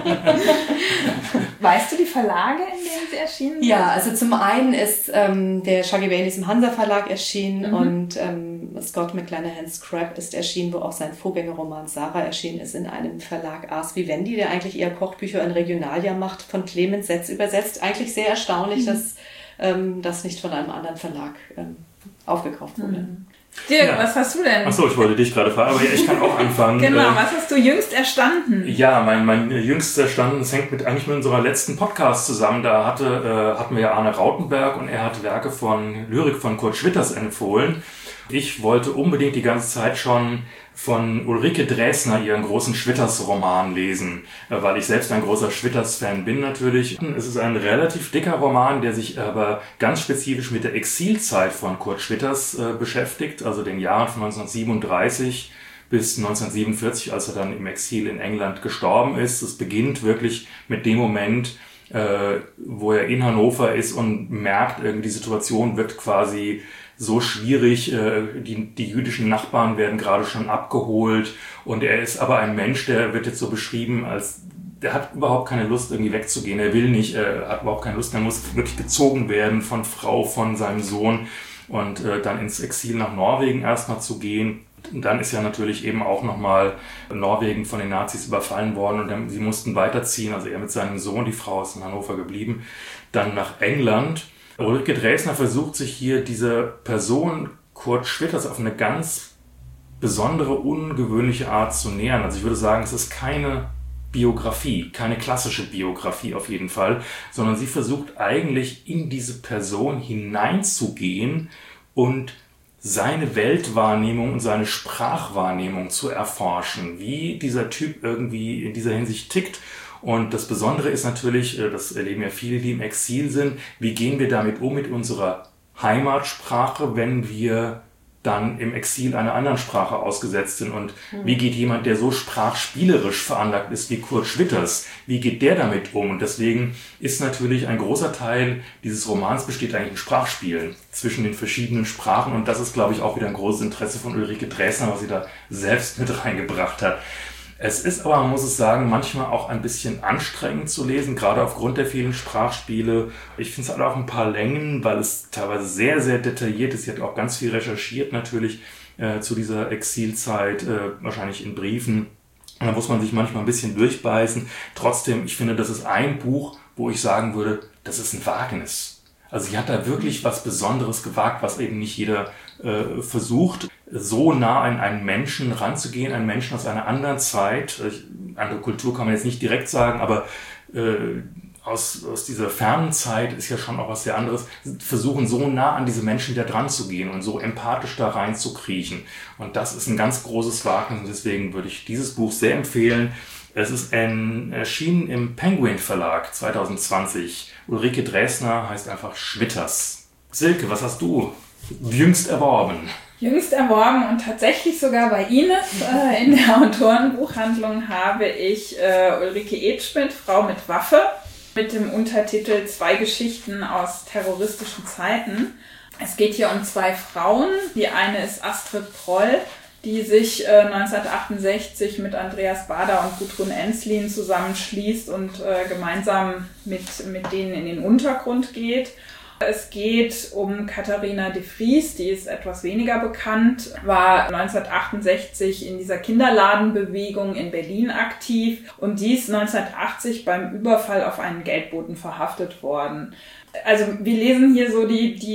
Weißt du die Verlage, in denen sie erschienen sind? Ja, also zum einen ist ähm, der Shuggie Bain ist im Hansa Verlag erschienen mhm. und ähm, Scott McClanahans Crab ist erschienen, wo auch sein Vorgängerroman Sarah erschienen ist, in einem Verlag Ars Vivendi, der eigentlich eher Kochbücher in Regionalia macht, von Clemens Setz übersetzt. Eigentlich sehr erstaunlich, mhm. dass ähm, das nicht von einem anderen Verlag ähm, aufgekauft wurde. Mhm. Dirk, ja. Was hast du denn? Achso, ich wollte dich gerade fragen, aber ich kann auch anfangen. Genau, was hast du jüngst erstanden? Ja, mein, mein jüngst erstanden, das hängt mit, eigentlich mit unserer letzten Podcast zusammen. Da hatte, äh, hatten wir ja Arne Rautenberg und er hat Werke von Lyrik von Kurt Schwitters empfohlen. Ich wollte unbedingt die ganze Zeit schon von Ulrike Dresner ihren großen Schwitters-Roman lesen, weil ich selbst ein großer Schwitters-Fan bin natürlich. Es ist ein relativ dicker Roman, der sich aber ganz spezifisch mit der Exilzeit von Kurt Schwitters äh, beschäftigt, also den Jahren von neunzehnhundertsiebenunddreißig bis neunzehnhundertsiebenundvierzig, als er dann im Exil in England gestorben ist. Es beginnt wirklich mit dem Moment, äh, wo er in Hannover ist und merkt, irgendwie die Situation wird quasi so schwierig, die, die jüdischen Nachbarn werden gerade schon abgeholt und er ist aber ein Mensch, der wird jetzt so beschrieben als, der hat überhaupt keine Lust irgendwie wegzugehen, er will nicht, er hat überhaupt keine Lust, er muss wirklich gezogen werden von Frau, von seinem Sohn und äh, dann ins Exil nach Norwegen erstmal zu gehen. Und dann ist ja natürlich eben auch nochmal Norwegen von den Nazis überfallen worden und dann, sie mussten weiterziehen, also er mit seinem Sohn, die Frau ist in Hannover geblieben, dann nach England. Ulrike Dresner versucht sich hier diese Person Kurt Schwitters auf eine ganz besondere, ungewöhnliche Art zu nähern. Also ich würde sagen, es ist keine Biografie, keine klassische Biografie auf jeden Fall, sondern sie versucht eigentlich in diese Person hineinzugehen und seine Weltwahrnehmung und seine Sprachwahrnehmung zu erforschen, wie dieser Typ irgendwie in dieser Hinsicht tickt. Und das Besondere ist natürlich, das erleben ja viele, die im Exil sind, wie gehen wir damit um mit unserer Heimatsprache, wenn wir dann im Exil einer anderen Sprache ausgesetzt sind? Und mhm. wie geht jemand, der so sprachspielerisch veranlagt ist wie Kurt Schwitters, wie geht der damit um? Und deswegen ist natürlich ein großer Teil dieses Romans besteht eigentlich in Sprachspielen zwischen den verschiedenen Sprachen. Und das ist, glaube ich, auch wieder ein großes Interesse von Ulrike Dresner, was sie da selbst mit reingebracht hat. Es ist aber, man muss es sagen, manchmal auch ein bisschen anstrengend zu lesen, gerade aufgrund der vielen Sprachspiele. Ich finde es halt auch ein paar Längen, weil es teilweise sehr, sehr detailliert ist. Sie hat auch ganz viel recherchiert natürlich äh, zu dieser Exilzeit, äh, wahrscheinlich in Briefen. Und da muss man sich manchmal ein bisschen durchbeißen. Trotzdem, ich finde, das ist ein Buch, wo ich sagen würde, das ist ein Wagnis. Also sie hat da wirklich was Besonderes gewagt, was eben nicht jeder äh, versucht, so nah an einen Menschen ranzugehen, einen Menschen aus einer anderen Zeit. Andere Kultur kann man jetzt nicht direkt sagen, aber äh, aus, aus dieser fernen Zeit ist ja schon auch was sehr anderes. Versuchen so nah an diese Menschen da dran zu gehen und so empathisch da rein zu kriechen. Und das ist ein ganz großes Wagnis und deswegen würde ich dieses Buch sehr empfehlen. Es ist ein, erschienen im Penguin Verlag zwanzig zwanzig. Ulrike Dresner heißt einfach Schwitters. Silke, was hast du jüngst erworben? Jüngst erworben und tatsächlich sogar bei Ines äh, in der Autorenbuchhandlung habe ich äh, Ulrike Edschmidt, Frau mit Waffe, mit dem Untertitel Zwei Geschichten aus terroristischen Zeiten. Es geht hier um zwei Frauen. Die eine ist Astrid Proll, die sich äh, neunzehnhundertachtundsechzig mit Andreas Baader und Gudrun Ensslin zusammenschließt und äh, gemeinsam mit, mit denen in den Untergrund geht. Es geht um Katharina de Vries, die ist etwas weniger bekannt, war neunzehnhundertachtundsechzig in dieser Kinderladenbewegung in Berlin aktiv und die ist neunzehnhundertachtzig beim Überfall auf einen Geldboten verhaftet worden. Also wir lesen hier so die, die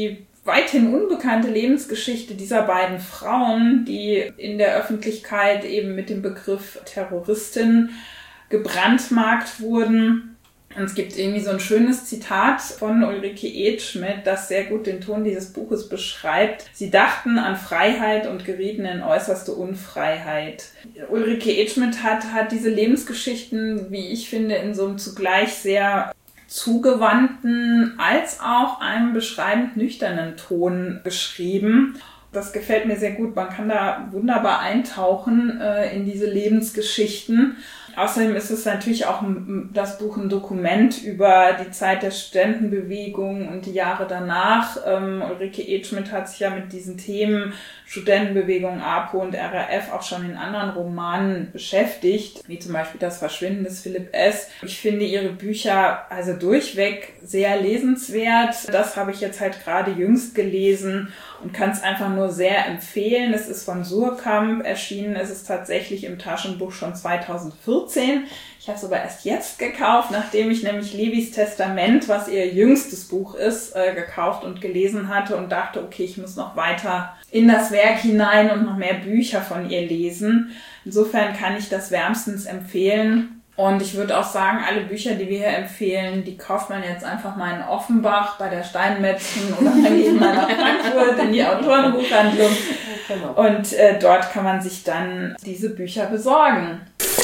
weithin unbekannte Lebensgeschichte dieser beiden Frauen, die in der Öffentlichkeit eben mit dem Begriff Terroristin gebrandmarkt wurden. Und es gibt irgendwie so ein schönes Zitat von Ulrike Edschmidt, das sehr gut den Ton dieses Buches beschreibt. Sie dachten an Freiheit und gerieten in äußerste Unfreiheit. Ulrike Edschmidt hat, hat diese Lebensgeschichten, wie ich finde, in so einem zugleich sehr zugewandten als auch einem beschreibend nüchternen Ton geschrieben. Das gefällt mir sehr gut. Man kann da wunderbar eintauchen äh, in diese Lebensgeschichten. Außerdem ist es natürlich auch ein, das Buch ein Dokument über die Zeit der Studentenbewegung und die Jahre danach. Ähm, Ulrike Edschmidt hat sich ja mit diesen Themen Studentenbewegung, A P O und R A F auch schon in anderen Romanen beschäftigt, wie zum Beispiel Das Verschwinden des Philipp S. Ich finde ihre Bücher also durchweg sehr lesenswert. Das habe ich jetzt halt gerade jüngst gelesen und kann es einfach nur sehr empfehlen. Es ist von Suhrkamp erschienen. Es ist tatsächlich im Taschenbuch schon zweitausendvierzehn. Ich habe es aber erst jetzt gekauft, nachdem ich nämlich Levis Testament, was ihr jüngstes Buch ist, äh, gekauft und gelesen hatte und dachte, okay, ich muss noch weiter in das Werk hinein und noch mehr Bücher von ihr lesen. Insofern kann ich das wärmstens empfehlen. Und ich würde auch sagen, alle Bücher, die wir hier empfehlen, die kauft man jetzt einfach mal in Offenbach bei der Steinmetzen oder dann eben mal nach Frankfurt in die Autorenbuchhandlung. Und äh, dort kann man sich dann diese Bücher besorgen.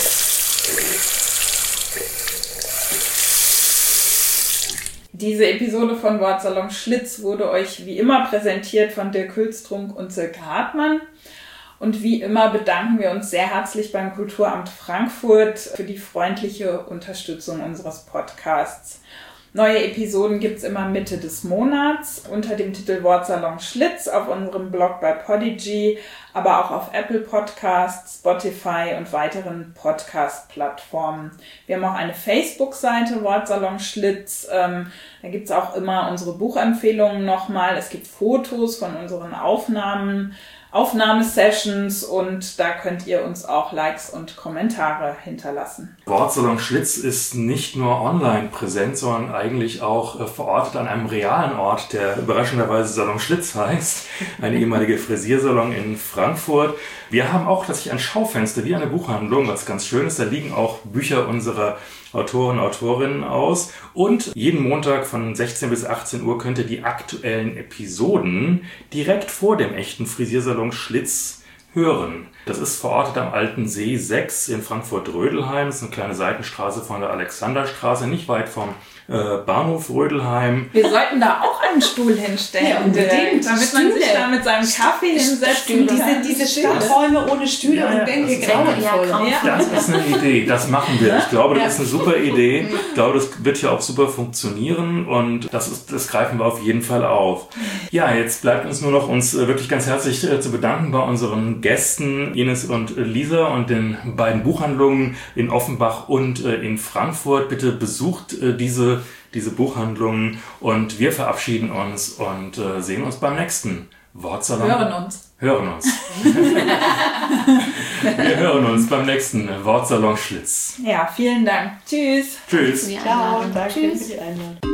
Diese Episode von Wortsalon Schlitz wurde euch wie immer präsentiert von Dirk Hülstrunk und Silke Hartmann. Und wie immer bedanken wir uns sehr herzlich beim Kulturamt Frankfurt für die freundliche Unterstützung unseres Podcasts. Neue Episoden gibt's immer Mitte des Monats unter dem Titel Wortsalon Schlitz auf unserem Blog bei Podigy, aber auch auf Apple Podcasts, Spotify und weiteren Podcast-Plattformen. Wir haben auch eine Facebook-Seite Wortsalon Schlitz. Ähm, da gibt's auch immer unsere Buchempfehlungen nochmal. Es gibt Fotos von unseren Aufnahmen, Aufnahmesessions und da könnt ihr uns auch Likes und Kommentare hinterlassen. Wortsalon Schlitz ist nicht nur online präsent, sondern eigentlich auch äh, verortet an einem realen Ort, der überraschenderweise Salon Schlitz heißt, eine ehemalige Frisiersalon in Frankfurt. Wir haben auch tatsächlich ein Schaufenster wie eine Buchhandlung, was ganz schön ist. Da liegen auch Bücher unserer Autoren und Autorinnen aus. Und jeden Montag von sechzehn bis achtzehn Uhr könnt ihr die aktuellen Episoden direkt vor dem echten Frisiersalon Schlitz hören. Das ist verortet am Alten See sechs in Frankfurt-Rödelheim. Das ist eine kleine Seitenstraße von der Alexanderstraße, nicht weit vom äh, Bahnhof Rödelheim. Wir sollten da auch einen Stuhl hinstellen, ja, unbedingt. damit man sich da mit seinem Kaffee hinsetzt. Diese, diese Stadträume ohne Stühle ja, und Bänke grauenvoll. Ja, das ist eine Idee, das machen wir. Ich glaube, das ist eine super Idee. Ich glaube, das wird ja auch super funktionieren und das, ist, das greifen wir auf jeden Fall auf. Ja, jetzt bleibt uns nur noch, uns wirklich ganz herzlich äh, zu bedanken bei unseren Gästen Ines und Lisa und den beiden Buchhandlungen in Offenbach und äh, in Frankfurt. Bitte besucht äh, diese diese Buchhandlungen und wir verabschieden uns und äh, sehen uns beim nächsten Wortsalon. Hören uns. Hören uns. Wir hören uns beim nächsten Wortsalon Schlitz. Ja, vielen Dank. Tschüss. Tschüss. Ciao, danke für die Einladung.